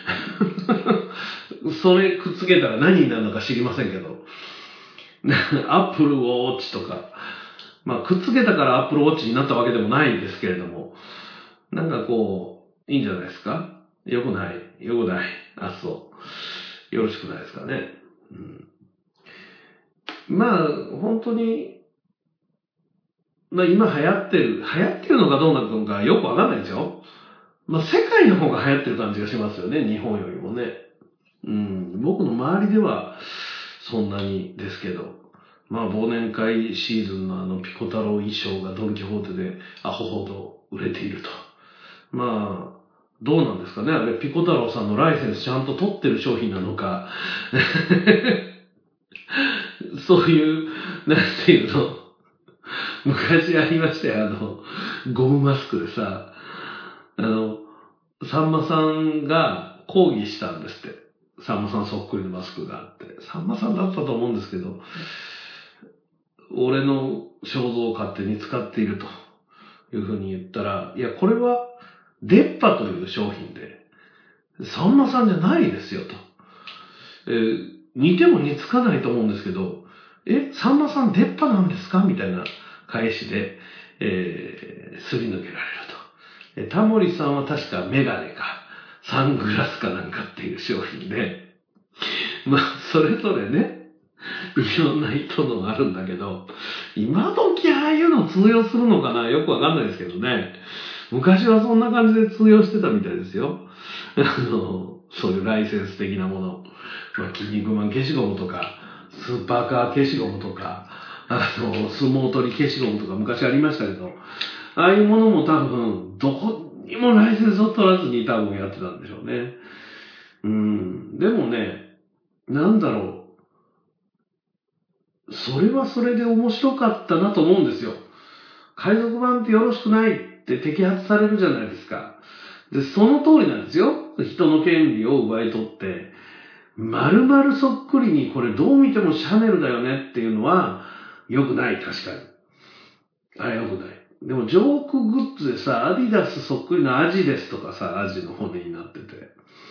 それくっつけたら何になるのか知りませんけど、Apple Watch とか、まあくっつけたから Apple Watch になったわけでもないんですけれども、なんかこう、いいんじゃないですか？よくない。よくない。あ、そう。よろしくないですかね。うん、まあ、本当に、まあ今流行ってる、流行ってるのかどうなのかよくわかんないですよ。まあ世界の方が流行ってる感じがしますよね、日本よりもね。うん、僕の周りではそんなにですけど、まあ忘年会シーズンのあのピコ太郎衣装がドンキホーテでアホほど売れていると。まあ、どうなんですかね、あれピコ太郎さんのライセンスちゃんと取ってる商品なのか、そういう、なんていうの、昔ありましたよ、あの、ゴムマスクでさ、あの、さんまさんが抗議したんですって。さんまさんそっくりのマスクがあって。さんまさんだったと思うんですけど、俺の肖像を勝手に使っているというふうに言ったら、いや、これは、出っ歯という商品で、さんまさんじゃないですよと。えー、似ても似つかないと思うんですけど、え、さんまさん出っ歯なんですかみたいな返しで、えー、すり抜けられると。え、タモリさんは確かメガネか、サングラスかなんかっていう商品で、まあ、それぞれね、いろんな意図のがあるんだけど、今時ああいうの通用するのかなよくわかんないですけどね。昔はそんな感じで通用してたみたいですよ。あの、そういうライセンス的なもの。まあ、筋肉マン消しゴムとか、スーパーカー消しゴムとか、あの、相撲取り消しゴムとか昔ありましたけど、ああいうものも多分、どこにもライセンスを取らずに多分やってたんでしょうね。うん。でもね、なんだろう。それはそれで面白かったなと思うんですよ。海賊版ってよろしくないって摘発されるじゃないですか。で、その通りなんですよ。人の権利を奪い取って、丸々そっくりにこれどう見てもシャネルだよねっていうのは良くない、確かに。あれ良くない。でもジョークグッズでさ、アディダスそっくりのアジですとかさ、アジの骨になってて。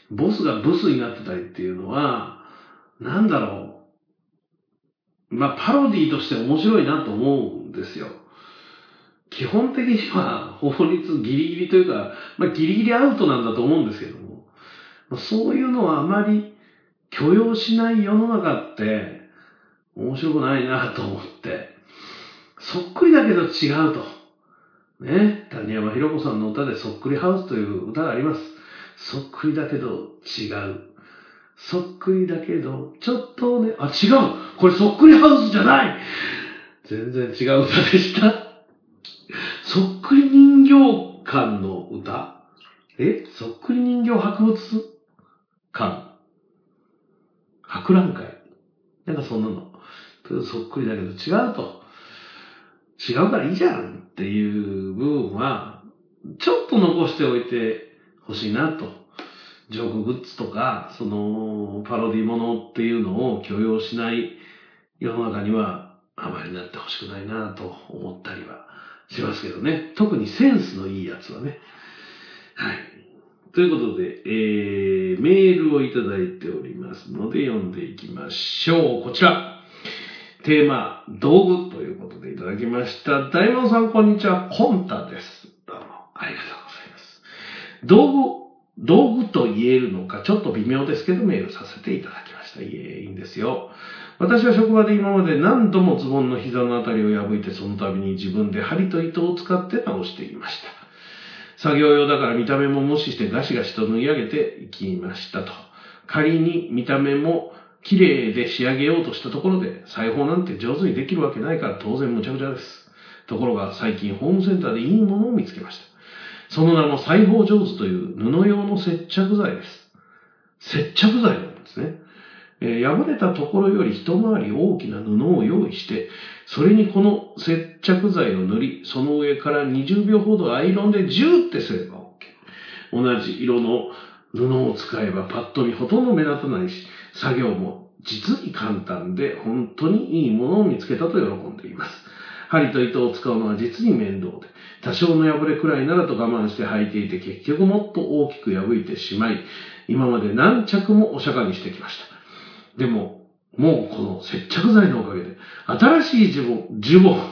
ボスがブスになってたりっていうのは、なんだろう。まあ、パロディとして面白いなと思うんですよ。基本的には法律ギリギリというか、まあ、ギリギリアウトなんだと思うんですけども、そういうのはあまり許容しない世の中って面白くないなと思って、そっくりだけど違うと。ね、谷山ひろ子さんの歌でそっくりハウスという歌があります。そっくりだけど違う。そっくりだけど、ちょっとね、あ、違うこれそっくりハウスじゃない全然違う歌でした。そっくり人形館の歌えそっくり人形博物館博覧会なんかそんなの。そっくりだけど違うと。違うからいいじゃんっていう部分は、ちょっと残しておいてほしいなと。ジョークグッズとか、その、パロディものっていうのを許容しない世の中にはあまりなってほしくないなと思ったりはしますけどね。特にセンスのいいやつはね。はい。ということで、えー、メールをいただいておりますので読んでいきましょう。こちら。テーマ、道具ということでいただきました。大門さん、こんにちは。コンタです。どうも、ありがとうございます。道具、道具と言えるのか、ちょっと微妙ですけど、メールさせていただきました。いえ、いいんですよ。私は職場で今まで何度もズボンの膝のあたりを破いて、その度に自分で針と糸を使って直していました。作業用だから見た目も無視してガシガシと縫い上げていきましたと。仮に見た目も綺麗で仕上げようとしたところで、裁縫なんて上手にできるわけないから当然無茶苦茶です。ところが最近ホームセンターでいいものを見つけました。その名も裁縫上手という布用の接着剤です。接着剤なんですね。えー、破れたところより一回り大きな布を用意して、それにこの接着剤を塗り、その上からにじゅうびょうほどアイロンでジューってすれば OK。同じ色の布を使えばパッと見ほとんど目立たないし、作業も実に簡単で本当にいいものを見つけたと喜んでいます。針と糸を使うのは実に面倒で、多少の破れくらいならと我慢して履いていて結局もっと大きく破いてしまい、今まで何着もお釈迦にしてきました。でも、もうこの接着剤のおかげで、新しいズボン、ジュボン、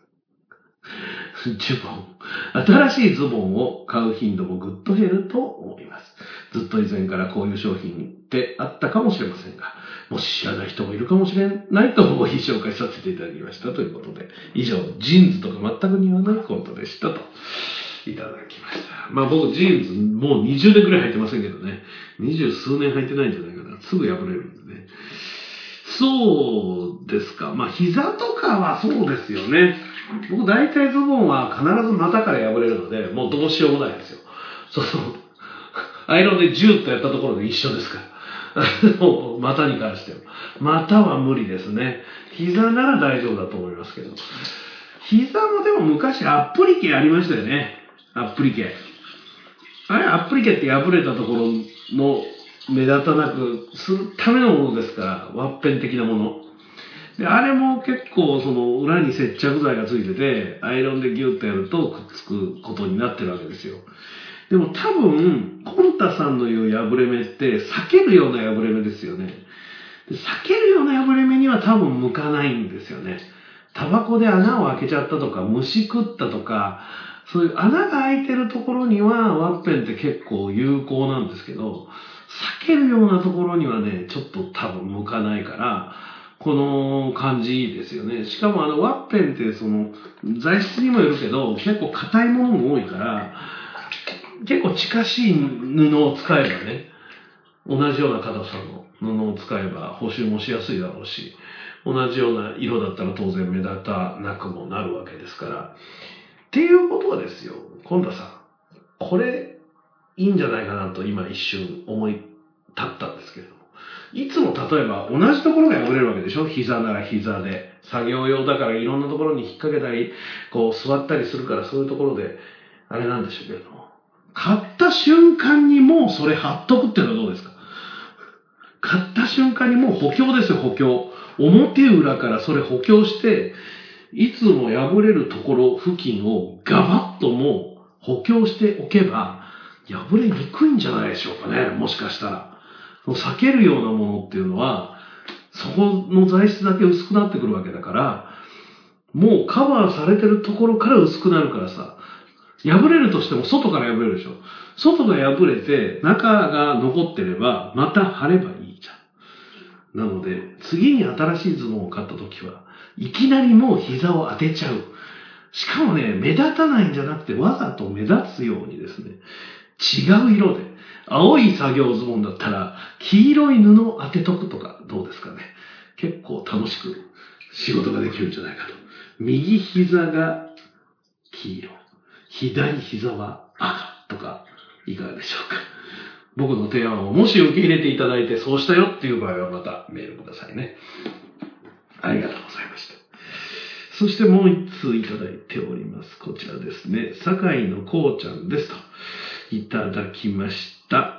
ジュボン、新しいズボンを買う頻度もぐっと減ると思います。ずっと以前からこういう商品ってあったかもしれませんが、もし知らない人もいるかもしれないと思い紹介させていただきましたということで、以上、ジーンズとか全く似合わないコントでしたといただきました。まあ僕ジーンズもうにじゅうねんくらい履いてませんけどね、二十数年履いてないんじゃないかな。すぐ破れるんでね。そうですか。まあ膝とかはそうですよね。僕大体ズボンは必ず股から破れるので、もうどうしようもないですよ。そうそう。アイロンでジューッとやったところで一緒ですから。股に関しては。股は無理ですね。膝なら大丈夫だと思いますけど。膝もでも昔アップリケありましたよね。アップリケ。あれ、アップリケって破れたところの目立たなくするためのものですから、ワッペン的なもの。で、あれも結構その裏に接着剤がついてて、アイロンでギュッとやるとくっつくことになってるわけですよ。でも多分、コンタさんの言う破れ目って避けるような破れ目ですよね。で避けるような破れ目には多分向かないんですよね。タバコで穴を開けちゃったとか、虫食ったとか、そういう穴が開いてるところにはワッペンって結構有効なんですけど、避けるようなところにはね、ちょっと多分向かないから、この感じいいですよね。しかもあのワッペンってその材質にもよるけど、結構硬いものも多いから、結構近しい布を使えばね、同じような硬さの布を使えば補修もしやすいだろうし、同じような色だったら当然目立たなくもなるわけですから。っていうことはですよ、今度はさ、これいいんじゃないかなと今一瞬思い立ったんですけれども、いつも例えば同じところが破れるわけでしょ。膝なら膝で。作業用だからいろんなところに引っ掛けたり、こう座ったりするからそういうところで、あれなんでしょうけれども。買った瞬間にもうそれ貼っとくっていうのはどうですか。買った瞬間にもう補強ですよ、補強。表裏からそれ補強して、いつも破れるところ付近をガバッともう補強しておけば、 破れにくいんじゃないでしょうかね、もしかしたら。避けるようなものっていうのは、そこの材質だけ薄くなってくるわけだから、もうカバーされてるところから薄くなるからさ、破れるとしても外から破れるでしょ。外が破れて中が残ってればまた貼ればいいじゃん。なので次に新しいズボンを買った時はいきなりもう膝を当てちゃう。しかもね、目立たないんじゃなくてわざと目立つようにですね、違う色で、青い作業ズボンだったら黄色い布を当てとくとかどうですかね。結構楽しく仕事ができるんじゃないかと。右膝が黄色、左膝は赤とかいかがでしょうか。僕の提案をもし受け入れていただいてそうしたよっていう場合はまたメールくださいね。ありがとうございました。そしてもう一通いただいております。こちらですね。堺のこうちゃんですといただきました。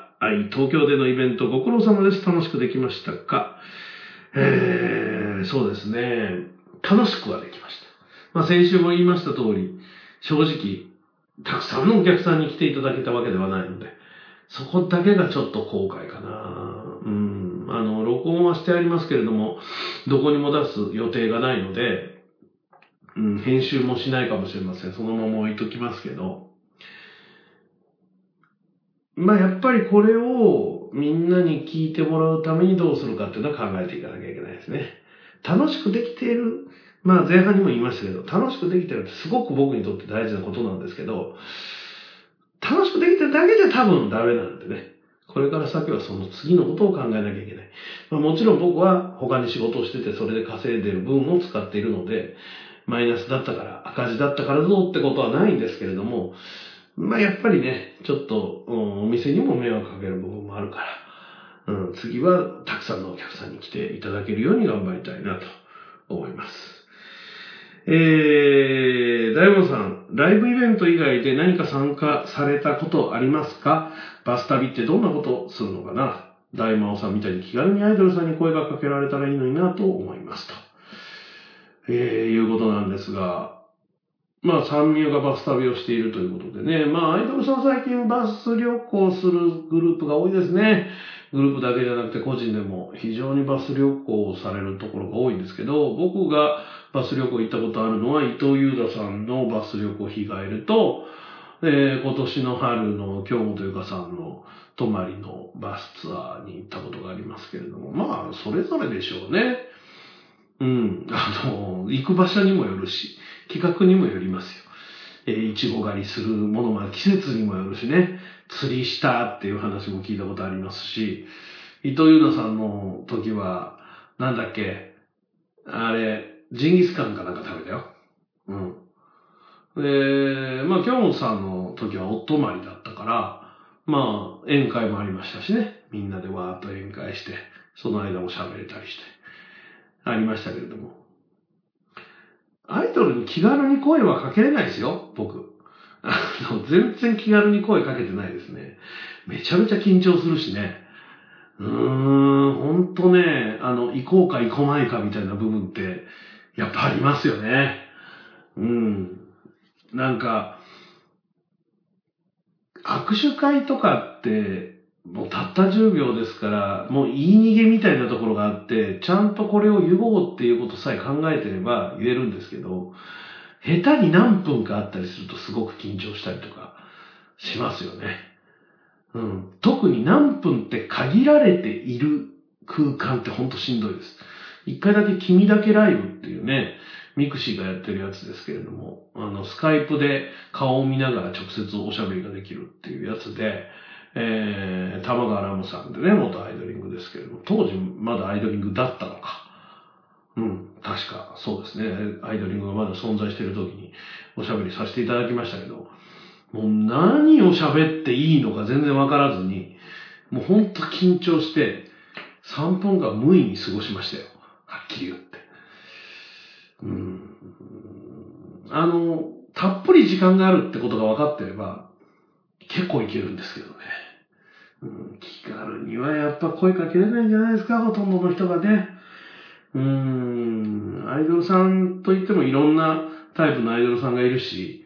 はい、東京でのイベントご苦労様です。楽しくできましたか？えー、そうですね。楽しくはできました。まあ先週も言いました通り、正直、たくさんのお客さんに来ていただけたわけではないので、そこだけがちょっと後悔かな。うん。あの、録音はしてありますけれども、どこにも出す予定がないので、うん、編集もしないかもしれません。そのまま置いときますけど、まあやっぱりこれをみんなに聞いてもらうためにどうするかっていうのは考えていかなきゃいけないですね。楽しくできている、まあ前半にも言いましたけど、楽しくできてるってすごく僕にとって大事なことなんですけど、楽しくできてるだけじゃ多分ダメなんでね。これから先はその次のことを考えなきゃいけない。まあ、もちろん僕は他に仕事をしててそれで稼いでる分を使っているので、マイナスだったから赤字だったからどうってことはないんですけれども、まあやっぱりね、ちょっと、うん、お店にも迷惑かける部分もあるから、うん、次はたくさんのお客さんに来ていただけるように頑張りたいなと思います。えー、大門さん、ライブイベント以外で何か参加されたことありますか？バス旅ってどんなことをするのかな？大門さんみたいに気軽にアイドルさんに声がかけられたらいいのになと思いますと。えー、いうことなんですが、まあ、三ミュがバス旅をしているということでね。まあ、アイドルさん最近バス旅行するグループが多いですね。グループだけじゃなくて個人でも非常にバス旅行をされるところが多いんですけど、僕がバス旅行行ったことあるのは伊藤優太さんのバス旅行日帰りと、えー、今年の春の京本ゆかさんの泊まりのバスツアーに行ったことがありますけれども、まあ、それぞれでしょうね。うん。あの、行く場所にもよるし、企画にもよりますよ。えー、いちご狩りするものは季節にもよるしね。釣りしたっていう話も聞いたことありますし、伊藤優太さんの時は、なんだっけ、あれ、ジンギスカンかなんか食べたよ。うん。で、まあ、京本さんの時はお泊まりだったから、まあ、宴会もありましたしね。みんなでわーっと宴会して、その間も喋れたりして、ありましたけれども。アイドルに気軽に声はかけれないですよ、僕。あの、全然気軽に声かけてないですね。めちゃめちゃ緊張するしね。うーん、ほんとね、あの、行こうか行こないかみたいな部分って、やっぱありますよね。うん。なんか、握手会とかって、もうたったじゅうびょうですから、もう言い逃げみたいなところがあって、ちゃんとこれを言おうっていうことさえ考えてれば言えるんですけど、下手に何分かあったりするとすごく緊張したりとかしますよね。うん。特に何分って限られている空間ってほんとしんどいです。一回だけ君だけライブっていうね、ミクシーがやってるやつですけれども、あの、スカイプで顔を見ながら直接おしゃべりができるっていうやつで、えー、玉川ラムさんでね、元アイドリングですけれども、当時まだアイドリングだったのか。うん、確かそうですね。アイドリングがまだ存在している時におしゃべりさせていただきましたけど、もう何を喋っていいのか全然わからずに、もうほんと緊張して、さんぷんかん無意に過ごしましたよ。はっきり言って。うん。あの、たっぷり時間があるってことが分かってれば、結構いけるんですけどね。うん、気軽にはやっぱ声かけれないんじゃないですか、ほとんどの人がね。うーん、アイドルさんといってもいろんなタイプのアイドルさんがいるし、え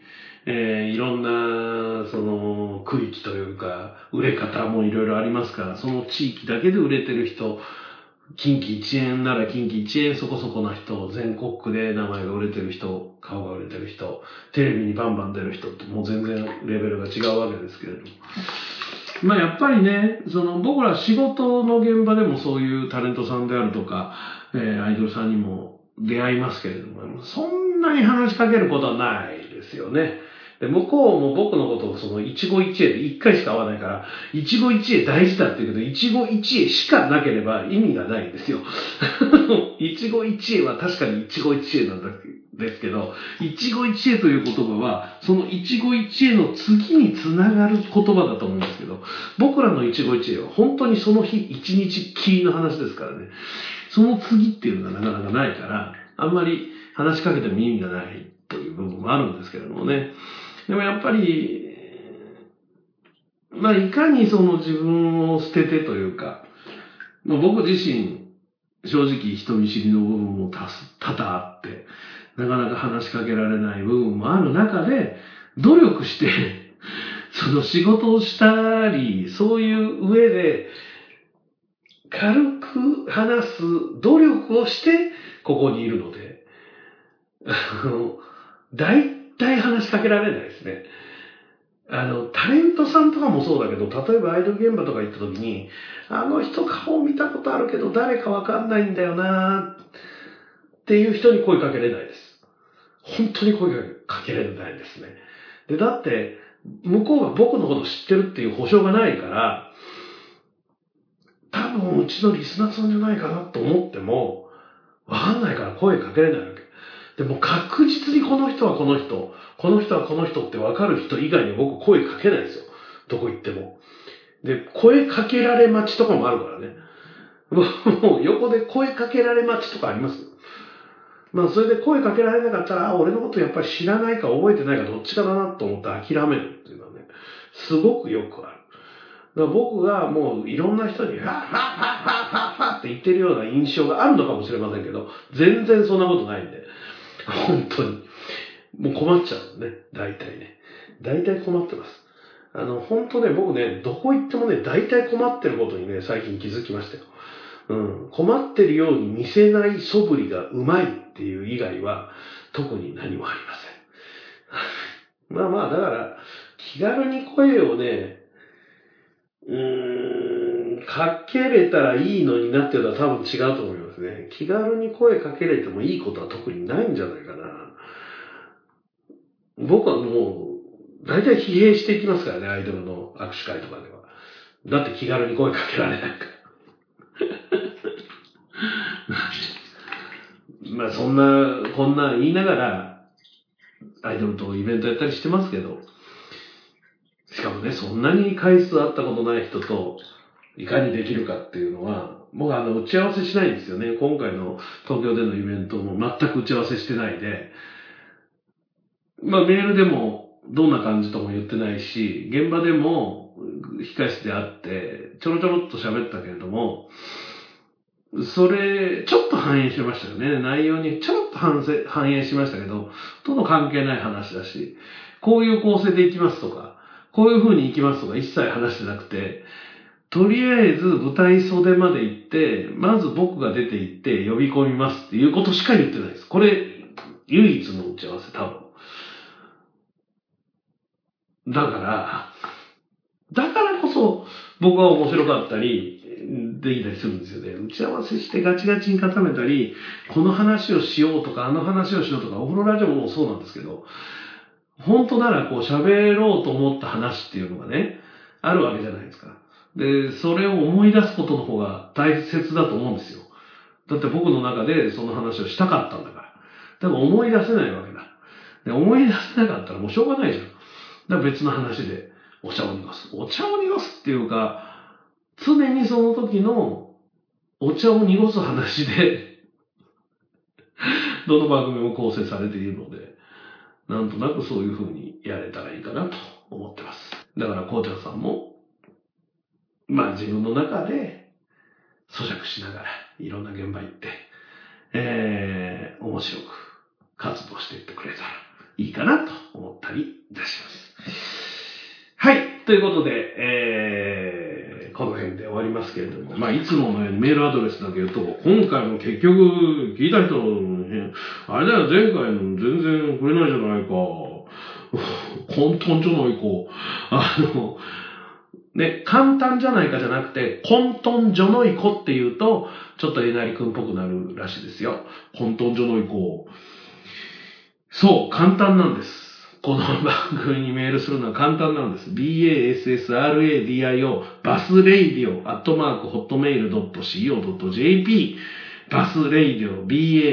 えー、いろんな、その、区域というか、売れ方もいろいろありますから、その地域だけで売れてる人、近畿一円なら近畿一円そこそこな人、全国区で名前が売れてる人、顔が売れてる人、テレビにバンバン出る人ってもう全然レベルが違うわけですけれども。まあやっぱりね、その僕ら仕事の現場でもそういうタレントさんであるとか、えー、アイドルさんにも出会いますけれども、そんなに話しかけることはないですよね。で、向こうも僕のことをその一期一会で一回しか会わないから、一期一会大事だって言うけど、一期一会しかなければ意味がないんですよ。一期一会は確かに一期一会なんですけど、一期一会という言葉は、その一期一会の次につながる言葉だと思うんですけど、僕らの一期一会は本当にその日一日きりの話ですからね。その次っていうのがなかなかないから、あんまり話しかけても意味がないという部分もあるんですけれどもね。でもやっぱり、まあいかにその自分を捨ててというか、まあ、僕自身正直人見知りの部分も多々あって、なかなか話しかけられない部分もある中で、努力して、その仕事をしたり、そういう上で、軽く話す努力をして、ここにいるので、あの、大体話しかけられないですね。あの、タレントさんとかもそうだけど、例えばアイドル現場とか行った時に、あの人顔見たことあるけど誰かわかんないんだよなっていう人に声かけれないです。本当に声かけれないですね。で、だって、向こうが僕のこと知ってるっていう保証がないから、多分うちのリスナーさんじゃないかなと思っても、わかんないから声かけれないわけ。でも確実にこの人はこの人、この人はこの人って分かる人以外に僕声かけないですよ。どこ行っても。で、声かけられ待ちとかもあるからね。もう横で声かけられ待ちとかあります。まあそれで声かけられなかったら、あ、俺のことやっぱり知らないか覚えてないかどっちかだなと思って諦めるっていうのはね、すごくよくある。だから僕がもういろんな人に、ファッファッファッファッファッって言ってるような印象があるのかもしれませんけど、全然そんなことないんで。本当に。もう困っちゃうね。大体ね。大体困ってます。あの、本当ね、僕ね、どこ行ってもね、大体困ってることにね、最近気づきましたよ。うん。困ってるように見せない素振りがうまいっていう以外は、特に何もありません。まあまあ、だから、気軽に声をね、うーん、かけれたらいいのになっていうのは多分違うと思いますね。気軽に声かけれてもいいことは特にないんじゃないかな。僕はもう、大体疲弊していきますからね、アイドルの握手会とかでは。だって気軽に声かけられないから。まあそんな、こんな言いながら、アイドルとイベントやったりしてますけど、しかもね、そんなに回数会ったことない人と、いかにできるかっていうのは、僕はあの、打ち合わせしないんですよね。今回の東京でのイベントも全く打ち合わせしてないで、まあメールでもどんな感じとも言ってないし、現場でも控室で会って、ちょろちょろっと喋ったけれども、それ、ちょっと反映しましたよね。内容にちょろっと反省反映しましたけど、との関係ない話だし、こういう構成でいきますとか、こういう風に行きますとか一切話してなくて、とりあえず舞台袖まで行って、まず僕が出て行って呼び込みますっていうことしか言ってないです。これ、唯一の打ち合わせ、多分。だから、だからこそ僕は面白かったり、できたりするんですよね。打ち合わせしてガチガチに固めたり、この話をしようとか、あの話をしようとか、お風呂ラジオもそうなんですけど、本当ならこう喋ろうと思った話っていうのがね、あるわけじゃないですか。で、それを思い出すことの方が大切だと思うんですよ。だって僕の中でその話をしたかったんだから。でも思い出せないわけだ。で、思い出せなかったらもうしょうがないじゃん。だから別の話でお茶を濁す。お茶を濁すっていうか、常にその時のお茶を濁す話で、どの番組も構成されているので、なんとなくそういう風にやれたらいいかなと思ってます。だから、こうちゃんさんも、まあ自分の中で咀嚼しながら、いろんな現場行って、えー、面白く活動していってくれたらいいかなと思ったりいたします。はい。ということで、えー、この辺で終わりますけれども、まあ、いつものようにメールアドレスだけ言うと、今回も結局、聞いた人、あれだよ、前回の全然触れないじゃないか。混沌じゃないか。あの、ね、簡単じゃないかじゃなくて、混沌じゃないかって言うと、ちょっとえなりくんっぽくなるらしいですよ。混沌じゃないか。そう、簡単なんです。この番組にメールするのは簡単なんです。バスレイディオ アットマーク ホットメイル ドット シーオー ドット ジェーピー バスレイディオ バ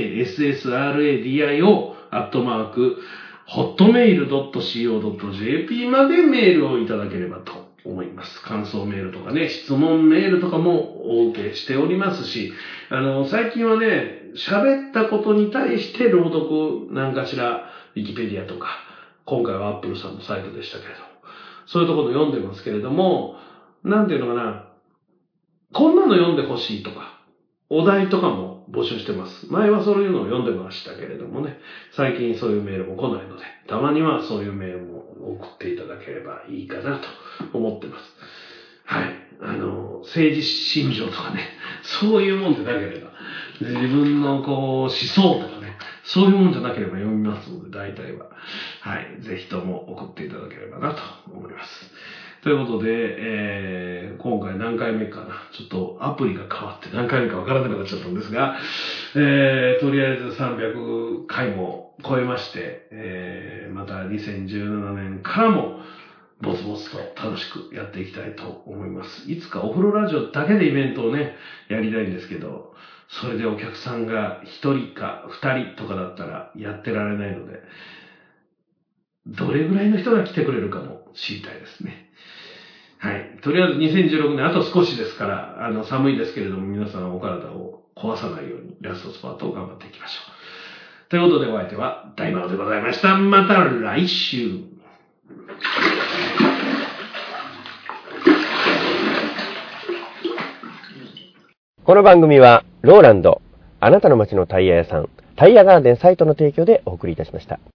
ス アットマーク ホットメイル ドット シーオー ドット ジェーピー までメールをいただければと思います。感想メールとかね、質問メールとかもお受けしておりますし、あの、最近はね、喋ったことに対して朗読なんかしら、ウィキペディアとか、今回はアップルさんのサイトでしたけれども、そういうところ読んでますけれども、なんていうのかな、こんなの読んでほしいとか、お題とかも募集してます。前はそういうのを読んでましたけれどもね、最近そういうメールも来ないので、たまにはそういうメールも送っていただければいいかなと思ってます。はい。あの、政治信条とかね、そういうもんでなければ、自分のこう、思想とかね、そういうもんじゃなければ読みますので、大体は。はい。ぜひとも送っていただければなと思います。ということで、えー、今回何回目かな。ちょっとアプリが変わって何回目かわからなくなっちゃったんですが、えー、とりあえずさんびゃくかいも超えまして、えー、またにせんじゅうななねんからも、ボツボツと楽しくやっていきたいと思います。いつかお風呂ラジオだけでイベントをね、やりたいんですけど、それでお客さんがひとりかふたりとかだったらやってられないので、どれぐらいの人が来てくれるかも知りたいですね。はい。とりあえずにせんじゅうろくねんあと少しですから、あの寒いですけれども皆さんお体を壊さないようにラストスパートを頑張っていきましょう。ということでお相手は大魔王でございました。また来週。 この番組はローランド、あなたの街のタイヤ屋さん、タイヤガーデンサイトの提供でお送りいたしました。